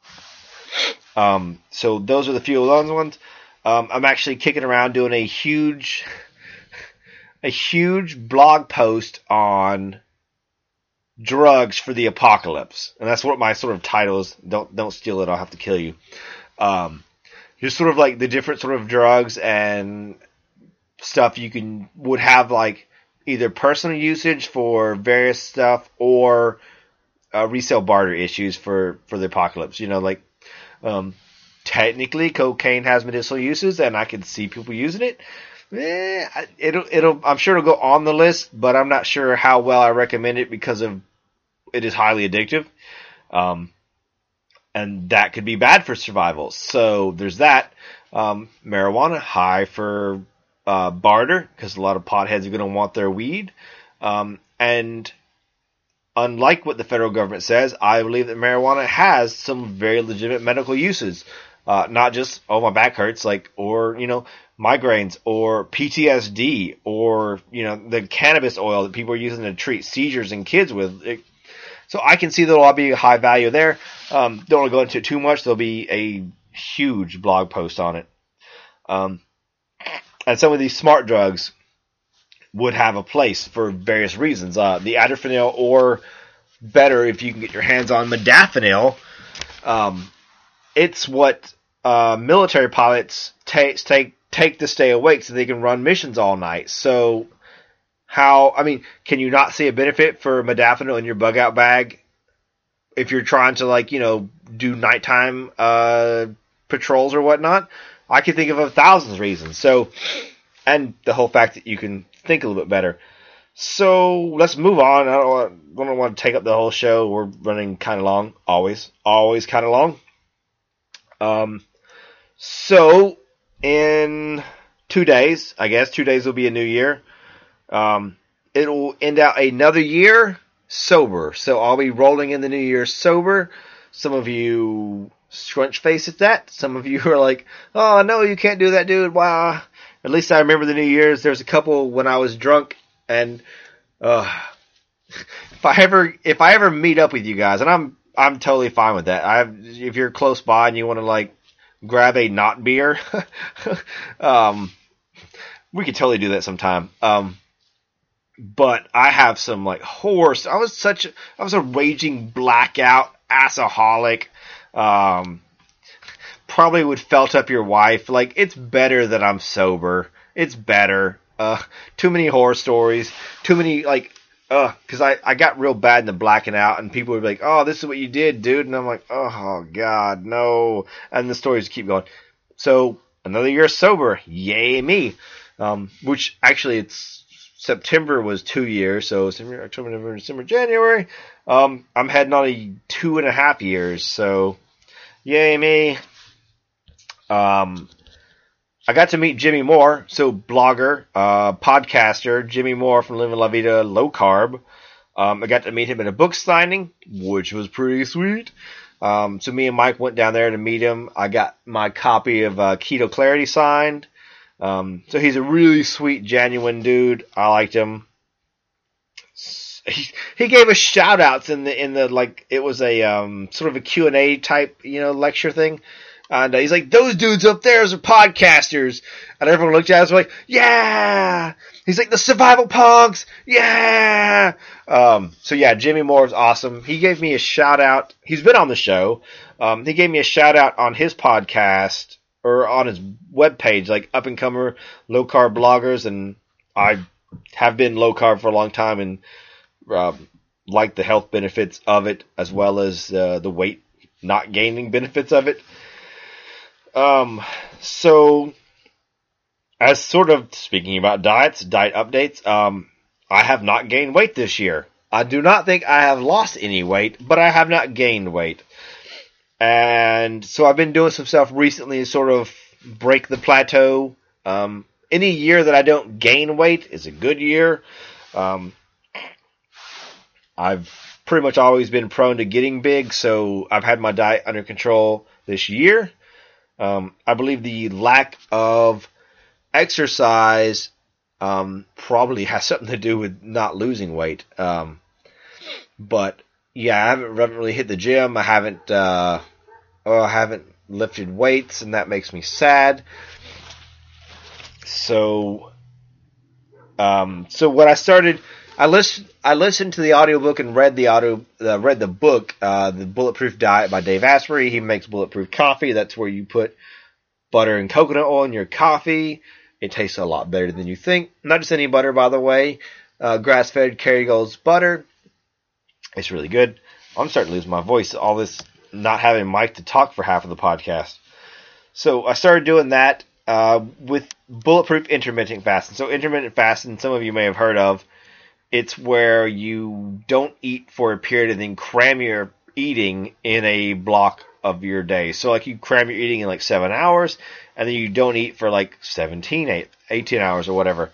Um, so those are the few of those ones. Um, I'm actually kicking around doing a huge, a huge blog post on drugs for the apocalypse, and that's what my sort of title is. Don't don't steal it. I'll have to kill you. Um, just sort of like the different sort of drugs and stuff you can would have like either personal usage for various stuff or uh, resale barter issues for for the apocalypse. You know, like. Um, technically, cocaine has medicinal uses, and I can see people using it. Eh, it'll, it'll, I'm sure it'll go on the list, but I'm not sure how well I recommend it because of it is highly addictive, um, and that could be bad for survival. So there's that. Um, marijuana, high for uh, barter because a lot of potheads are going to want their weed, um, and unlike what the federal government says, I believe that marijuana has some very legitimate medical uses. Uh, not just, oh, my back hurts, like, or, you know, migraines, or P T S D, or, you know, the cannabis oil that people are using to treat seizures in kids with. It, so I can see there'll all be a high value there. Um, don't want to go into it too much. There'll be a huge blog post on it. Um, and some of these smart drugs would have a place for various reasons. Uh, the Adrephenol, or better if you can get your hands on modafinil. Um, it's what uh, military pilots take take take to stay awake so they can run missions all night. So how, I mean, can you not see a benefit for modafinil in your bug out bag if you're trying to, like, you know, do nighttime uh, patrols or whatnot? I can think of a thousand reasons. So, and the whole fact that you can think a little bit better. So let's move on. I don't want, I don't want to take up the whole show. We're running kind of long. Always. Always kind of long. Um, so in two days, I guess, two days will be a new year. Um, it'll end out another year. sober. So I'll be rolling in the new year sober. Some of you scrunch face at that. Some of you are like, oh no, you can't do that, dude. Wow. At least I remember the New Year's. There's a couple when I was drunk, and uh, if I ever if I ever meet up with you guys, and I'm I'm totally fine with that. I if you're close by and you want to like grab a not beer, um, we could totally do that sometime. Um, but I have some like horse. I was such a, I was a raging blackout assaholic. Um, probably would felt up your wife. Like, it's better that I'm sober. It's better. Uh, too many horror stories. Too many, like, uh, cause I, I got real bad in the blacking out, and people would be like, oh, this is what you did, dude. And I'm like, oh, God, no. And the stories keep going. So, another year sober. Yay me. Um, which, actually, it's, September was two years, so September, October, November, December, January. Um, I'm heading on a two and a half years, so yay me. Um, I got to meet Jimmy Moore, so blogger, uh, podcaster, Jimmy Moore from Living La Vida Low Carb. Um, I got to meet him at a book signing, which was pretty sweet. Um, so me and Mike went down there to meet him. I got my copy of uh, Keto Clarity signed. Um, so he's a really sweet, genuine dude. I liked him. He, he gave us shout outs in the, in the, like, it was a, um, sort of a Q and A type, you know, lecture thing. And uh, he's like, those dudes up there are podcasters. And everyone looked at us like, yeah! He's like, the survival punks! Yeah! Um, so yeah, Jimmy Moore is awesome. He gave me a shout out. He's been on the show. Um, he gave me a shout out on his podcast, or on his webpage, like Up and Comer Low Carb Bloggers, and I have been low carb for a long time and uh, like the health benefits of it, as well as uh, the weight not gaining benefits of it. Um, so, as sort of speaking about diets, diet updates, um, I have not gained weight this year. I do not think I have lost any weight, but I have not gained weight. And so I've been doing some stuff recently to sort of break the plateau. Um, any year that I don't gain weight is a good year. Um, I've pretty much always been prone to getting big, so I've had my diet under control this year. Um, I believe the lack of exercise um, probably has something to do with not losing weight. Um, but yeah, I haven't, haven't really hit the gym. I haven't. Uh, Oh, I haven't lifted weights, and that makes me sad. So, um, so what I started, I listened, I listened to the audiobook and read the audio, uh, read the book, uh, The Bulletproof Diet by Dave Asprey. He makes bulletproof coffee. That's where you put butter and coconut oil in your coffee. It tastes a lot better than you think. Not just any butter, by the way. Uh, grass-fed Kerrygold's butter. It's really good. I'm starting to lose my voice. All this not having Mike to talk for half of the podcast. So I started doing that uh, with bulletproof intermittent fasting. So intermittent fasting, some of you may have heard of. It's where you don't eat for a period and then cram your eating in a block of your day. So like you cram your eating in like seven hours and then you don't eat for like seventeen, eighteen hours or whatever.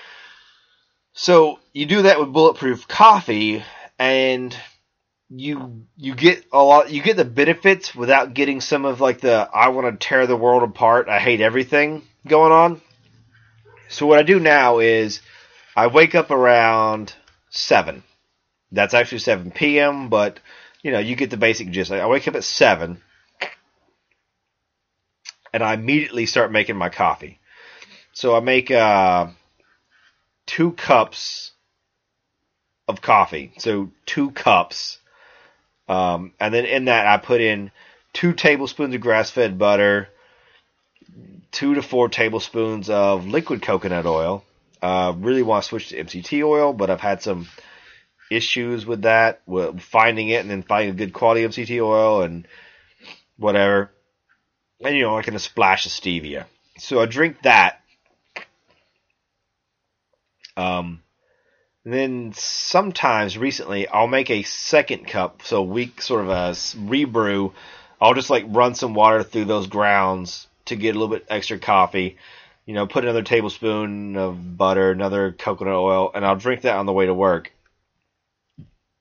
So you do that with bulletproof coffee, and you you get a lot, you get the benefits without getting some of like the I want to tear the world apart, I hate everything going on. So what I do now is I wake up around seven. That's actually seven p.m., but you know, you get the basic gist. I wake up at seven and I immediately start making my coffee. So I make uh, two cups of coffee. So two cups. Um, and then in that I put in two tablespoons of grass-fed butter, two to four tablespoons of liquid coconut oil. Uh, really want to switch to M C T oil, but I've had some issues with that, with finding it and then finding a good quality M C T oil and whatever. And, you know, like in a splash of stevia. So I drink that. Um, then sometimes recently I'll make a second cup. So week sort of a rebrew. I'll just like run some water through those grounds to get a little bit extra coffee. You know, put another tablespoon of butter, another coconut oil, and I'll drink that on the way to work.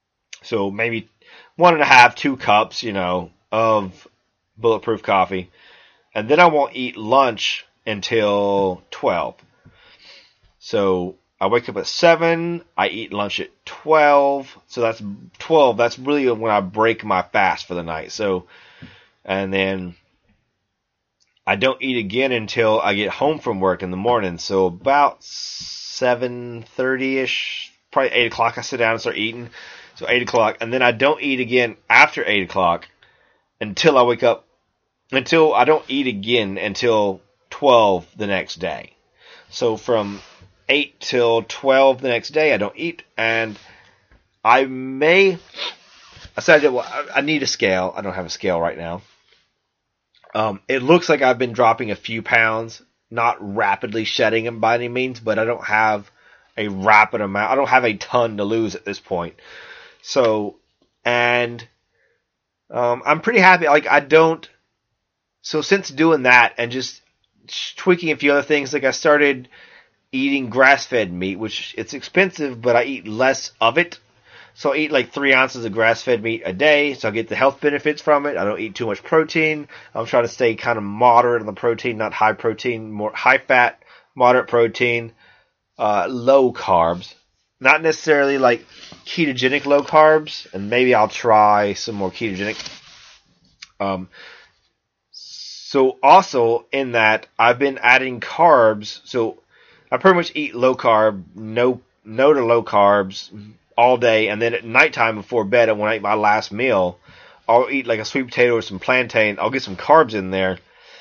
So maybe one and a half, two cups, you know, of bulletproof coffee. And then I won't eat lunch until twelve. So I wake up at seven, I eat lunch at twelve. So that's twelve. That's really when I break my fast for the night. So, and then I don't eat again until I get home from work in the morning. So about seven thirty-ish, probably eight o'clock, I sit down and start eating. So eight o'clock. And then I don't eat again after eight o'clock until I wake up. Until I don't eat again until twelve the next day. So from eight till twelve the next day, I don't eat. And I may, I said, well, I need a scale. I don't have a scale right now. Um, it looks like I've been dropping a few pounds, not rapidly shedding them by any means, but I don't have a rapid amount. I don't have a ton to lose at this point. So, and um, I'm pretty happy. Like, I don't, so since doing that and just tweaking a few other things, like I started eating grass-fed meat, which it's expensive, but I eat less of it. So I eat like three ounces of grass-fed meat a day, so I get the health benefits from it. I don't eat too much protein. I'm trying to stay kind of moderate on the protein, not high protein, more high-fat, moderate protein, uh, low carbs. Not necessarily like ketogenic low carbs, and maybe I'll try some more ketogenic. Um, so also in that, I've been adding carbs. So I pretty much eat low carb, no no to low carbs all day, and then at nighttime before bed, when I eat my last meal, I'll eat like a sweet potato or some plantain. I'll get some carbs in there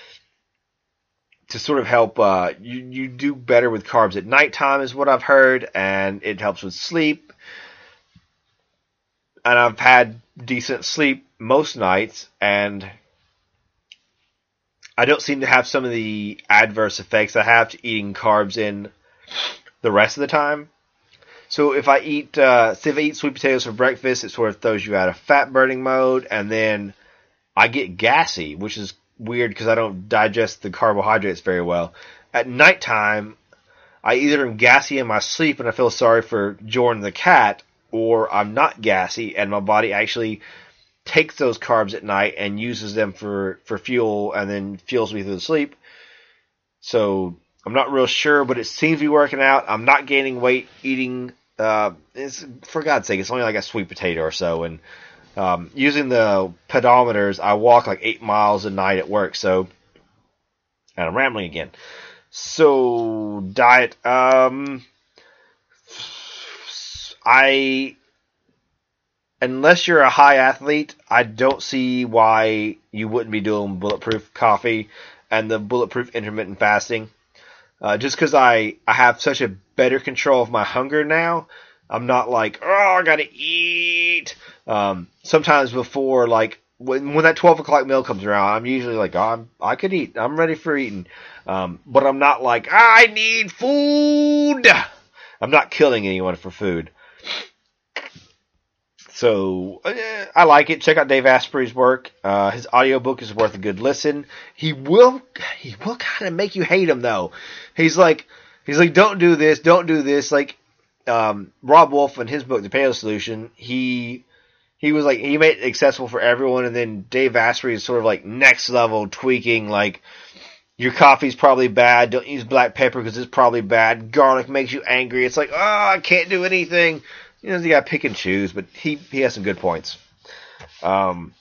to sort of help. Uh, you you do better with carbs at nighttime, is what I've heard, and it helps with sleep. And I've had decent sleep most nights, and I don't seem to have some of the adverse effects I have to eating carbs in the rest of the time. So if I eat, uh, say if I eat sweet potatoes for breakfast, it sort of throws you out of fat burning mode, and then I get gassy, which is weird because I don't digest the carbohydrates very well. At nighttime, I either am gassy in my sleep and I feel sorry for Jordan the cat, or I'm not gassy and my body actually takes those carbs at night and uses them for, for fuel and then fuels me through the sleep. So I'm not real sure, but it seems to be working out. I'm not gaining weight eating, uh, it's, for God's sake, it's only like a sweet potato or so. And, um, using the pedometers, I walk like eight miles a night at work. So, and I'm rambling again. So diet, um, I, unless you're a high athlete, I don't see why you wouldn't be doing bulletproof coffee and the bulletproof intermittent fasting. Uh, just because I, I have such a better control of my hunger now, I'm not like, oh, I gotta eat. Um, sometimes before, like, when, when that twelve o'clock meal comes around, I'm usually like, oh, I'm, I could eat. I'm ready for eating. Um, but I'm not like, I need food. I'm not killing anyone for food. So, uh, I like it. Check out Dave Asprey's work. Uh, his audiobook is worth a good listen. He will, he will kind of make you hate him though. He's like, he's like, don't do this, don't do this. Like, um, Rob Wolf in his book, The Paleo Solution, he, he was like, he made it accessible for everyone. And then Dave Asprey is sort of like next level tweaking, like, your coffee's probably bad. Don't use black pepper because it's probably bad. Garlic makes you angry. It's like, oh, I can't do anything. You know, you gotta pick and choose, but he, he has some good points. Um,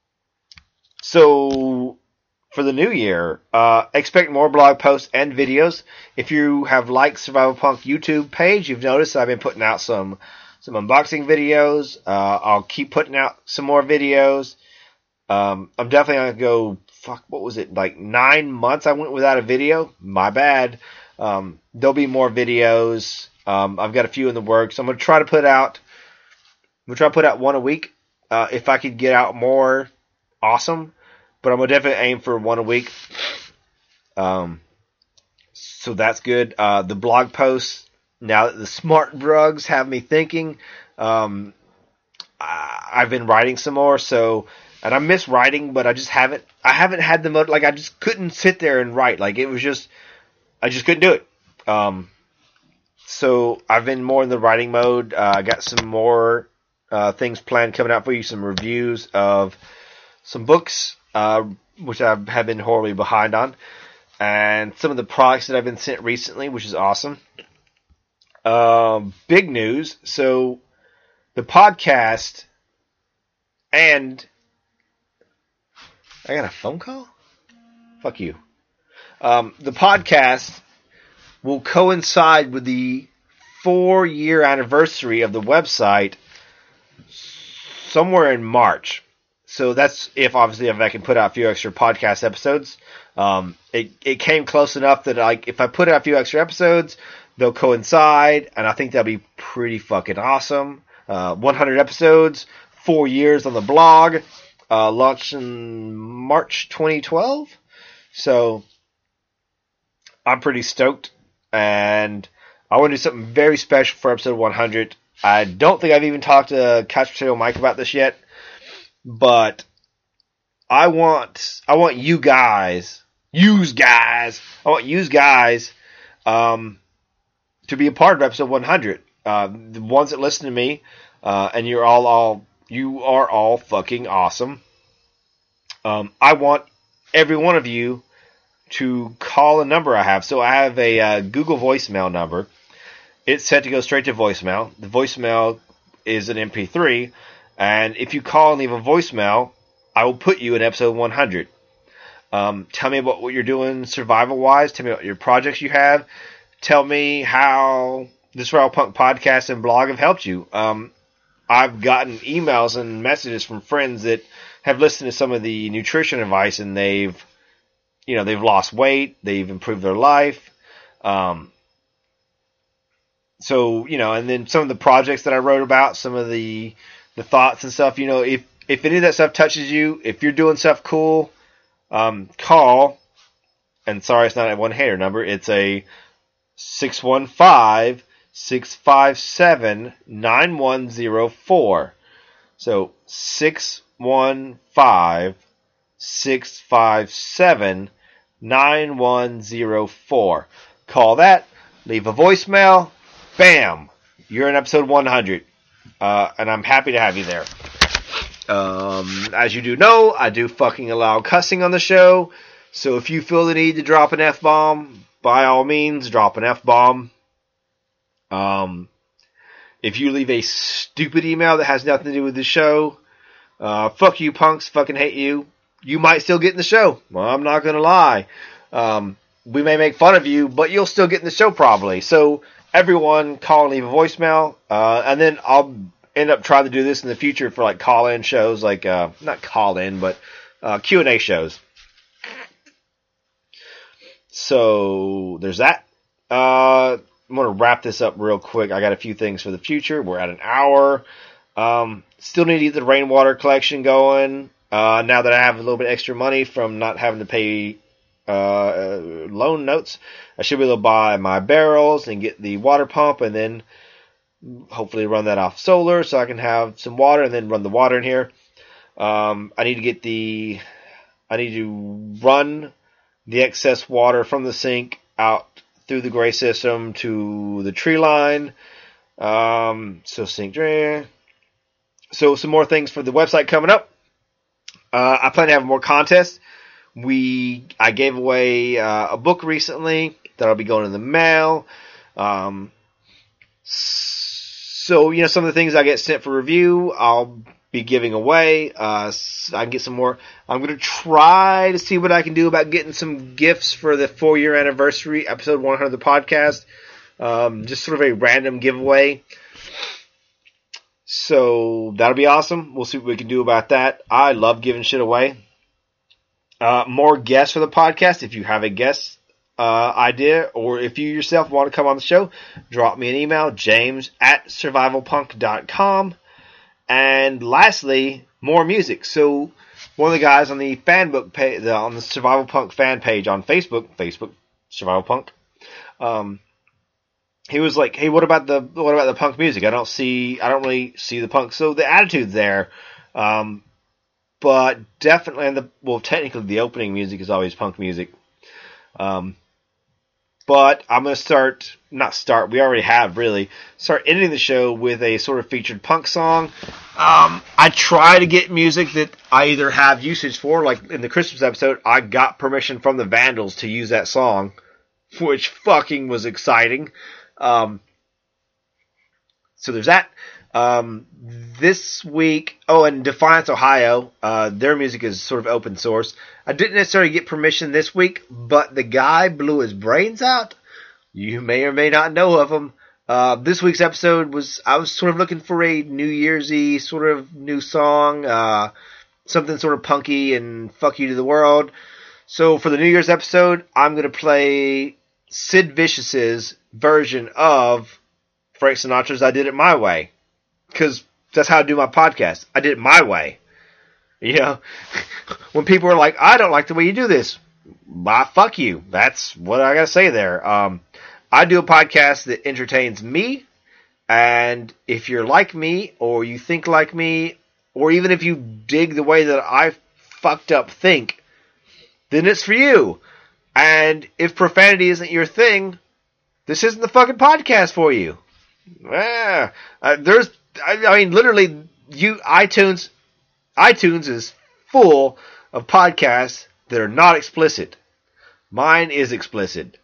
so, for the new year, uh, expect more blog posts and videos. If you have liked Survival Punk YouTube page, you've noticed I've been putting out some, some unboxing videos. Uh, I'll keep putting out some more videos. Um, I'm definitely gonna go, fuck, what was it, like nine months I went without a video? My bad. Um, there'll be more videos. Um, I've got a few in the works. I'm going to try to put out, I'm going to try to put out one a week. Uh, if I could get out more, awesome. But I'm going to definitely aim for one a week. Um, so that's good. Uh, the blog posts, now that the smart drugs have me thinking, um, I, I've been writing some more. So, and I miss writing, but I just haven't, I haven't had the mode, like I just couldn't sit there and write. Like it was just, I just couldn't do it. Um, So I've been more in the writing mode. Uh, I got some more uh, things planned coming out for you. Some reviews of some books, uh, which I have been horribly behind on, and some of the products that I've been sent recently, which is awesome. Um, big news. So the podcast and I got a phone call? Fuck you. Um, the podcast will coincide with the four-year anniversary of the website somewhere in March. So that's if, obviously, if I can put out a few extra podcast episodes. Um, it, it came close enough that like if I put out a few extra episodes, they'll coincide, and I think that'll be pretty fucking awesome. Uh, one hundred episodes, four years on the blog, uh, launched in March twenty twelve. So I'm pretty stoked, and I want to do something very special for episode one hundred. I don't think I've even talked to Couch Potato Mike about this yet, but I want I want you guys, yous guys, I want yous guys, um, to be a part of episode one hundred. Uh, the ones that listen to me, uh, and you're all all you are all fucking awesome. Um, I want every one of you to call a number I have. So I have a uh, Google voicemail number. It's set to go straight to voicemail. The voicemail is an M P three, and if you call and leave a voicemail, I will put you in episode one hundred. Um, tell me about what you're doing survival-wise. Tell me about your projects you have. Tell me how the Survival Punk podcast and blog have helped you. Um, I've gotten emails and messages from friends that have listened to some of the nutrition advice, and they've, you know, they've lost weight, they've improved their life. Um, so, you know, and then some of the projects that I wrote about, some of the the thoughts and stuff, you know, if, if any of that stuff touches you, if you're doing stuff cool, um, call, and sorry, it's not a one-hater number, it's a six one five, six five seven, nine one zero four. So, six one five, six five seven, nine one zero four. Call that, leave a voicemail, bam, you're in episode one hundred. Uh, and I'm happy to have you there. Um, as you do know, I do fucking allow cussing on the show. So if you feel the need to drop an F-bomb, by all means, drop an F-bomb. Um, if you leave a stupid email that has nothing to do with the show, uh, fuck you punks, fucking hate you. You might still get in the show. Well, I'm not gonna lie. Um, we may make fun of you, but you'll still get in the show probably. So everyone call and leave a voicemail, uh, and then I'll end up trying to do this in the future for like call-in shows, like, uh, not call-in, but, uh, Q and A shows. So, there's that. Uh, I'm gonna wrap this up real quick. I got a few things for the future. We're at an hour. Um, still need to get the rainwater collection going, uh, now that I have a little bit extra money from not having to pay, uh, loan notes. I should be able to buy my barrels and get the water pump, and then hopefully run that off solar so I can have some water and then run the water in here. Um, I need to get the, I need to run the excess water from the sink out through the gray system to the tree line. Um, so sink drain. So some more things for the website coming up. Uh, I plan to have more contests. We, I gave away uh, a book recently that'll be going in the mail. Um, So, you know, some of the things I get sent for review, I'll be giving away. Uh, I can get some more. I'm going to try to see what I can do about getting some gifts for the four-year anniversary, episode one hundred of the podcast. Um, just sort of a random giveaway. So, that'll be awesome. We'll see what we can do about that. I love giving shit away. Uh, more guests for the podcast. If you have a guest Uh, idea, or if you yourself want to come on the show, drop me an email, james at survival punk dot com. And lastly, more music. So one of the guys on the fan book page, the, on the Survival Punk fan page on Facebook, Facebook Survival Punk, um, he was like, "Hey, what about the what about the punk music? I don't see, I don't really see the punk." So the attitude's there, um, but definitely, and the well, technically, the opening music is always punk music. Um, but I'm going to start, not start, we already have really, start ending the show with a sort of featured punk song. Um, I try to get music that I either have usage for, like in the Christmas episode, I got permission from the Vandals to use that song, which fucking was exciting. Um, so there's that. Um, this week, oh, and Defiance, Ohio, uh, their music is sort of open source. I didn't necessarily get permission this week, but the guy blew his brains out. You may or may not know of him. Uh, this week's episode was, I was sort of looking for a New Year's-y sort of new song, uh, something sort of punky and fuck you to the world. So for the New Year's episode, I'm going to play Sid Vicious's version of Frank Sinatra's I Did It My Way. Because that's how I do my podcast. I did it my way. You know, when people are like, I don't like the way you do this. Bah, fuck you. That's what I gotta say there. Um, I do a podcast that entertains me. And if you're like me, or you think like me, or even if you dig the way that I fucked up think, then it's for you. And if profanity isn't your thing, this isn't the fucking podcast for you. Yeah, uh, there's, I, I mean, literally, you iTunes, iTunes is full of podcasts that are not explicit. Mine is explicit.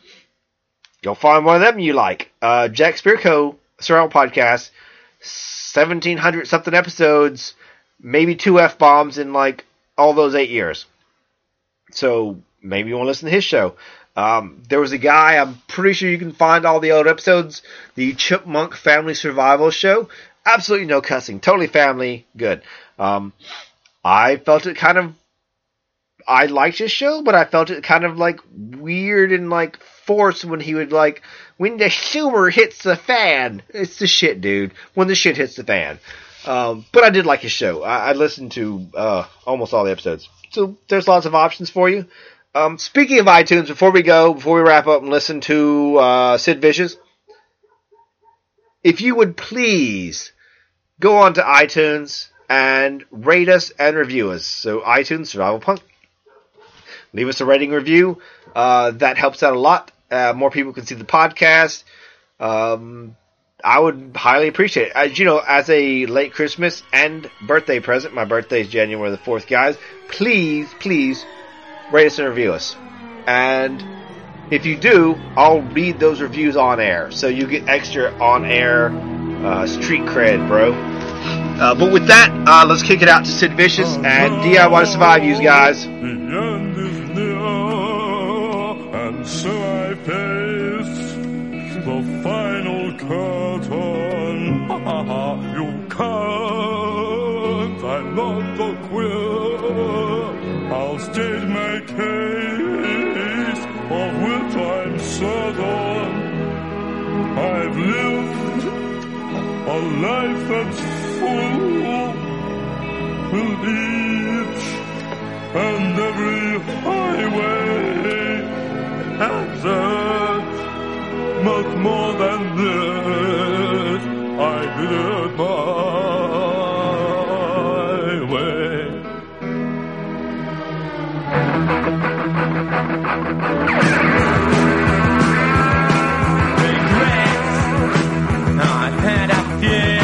Go find one of them you like. Uh, Jack Spirko, Surreal Podcast, seventeen hundred something episodes, maybe two F-bombs in like all those eight years. So maybe you want to listen to his show. Um, there was a guy, I'm pretty sure you can find all the old episodes, the Chipmunk Family Survival Show. Absolutely no cussing. Totally family. Good. Um, I felt it kind of, I liked his show, but I felt it kind of like weird and like forced when he would like, when the sewer hits the fan. It's the shit, dude. When the shit hits the fan. Um, but I did like his show. I, I listened to, uh, almost all the episodes. So there's lots of options for you. Um, speaking of iTunes, before we go, before we wrap up and listen to uh, Sid Vicious, if you would please go on to iTunes and rate us and review us. So iTunes, Survival Punk. Leave us a rating review. Uh, that helps out a lot. Uh, more people can see the podcast. Um, I would highly appreciate it. As you know, as a late Christmas and birthday present, my birthday is January the fourth, guys. Please, please, rate us and review us. And if you do, I'll read those reviews on air. So you get extra on-air uh, street cred, bro. Uh, but with that, uh, let's kick it out to Sid Vicious and D I Y to Survive, you guys. The end is near, and so I face the final curtain. You can't, I'm not the queer. I'll state my case, of which I'm certain. I've lived a life that's full, with each and every highway exit. Much more than this, I did it my way. Regrets, I've had a few.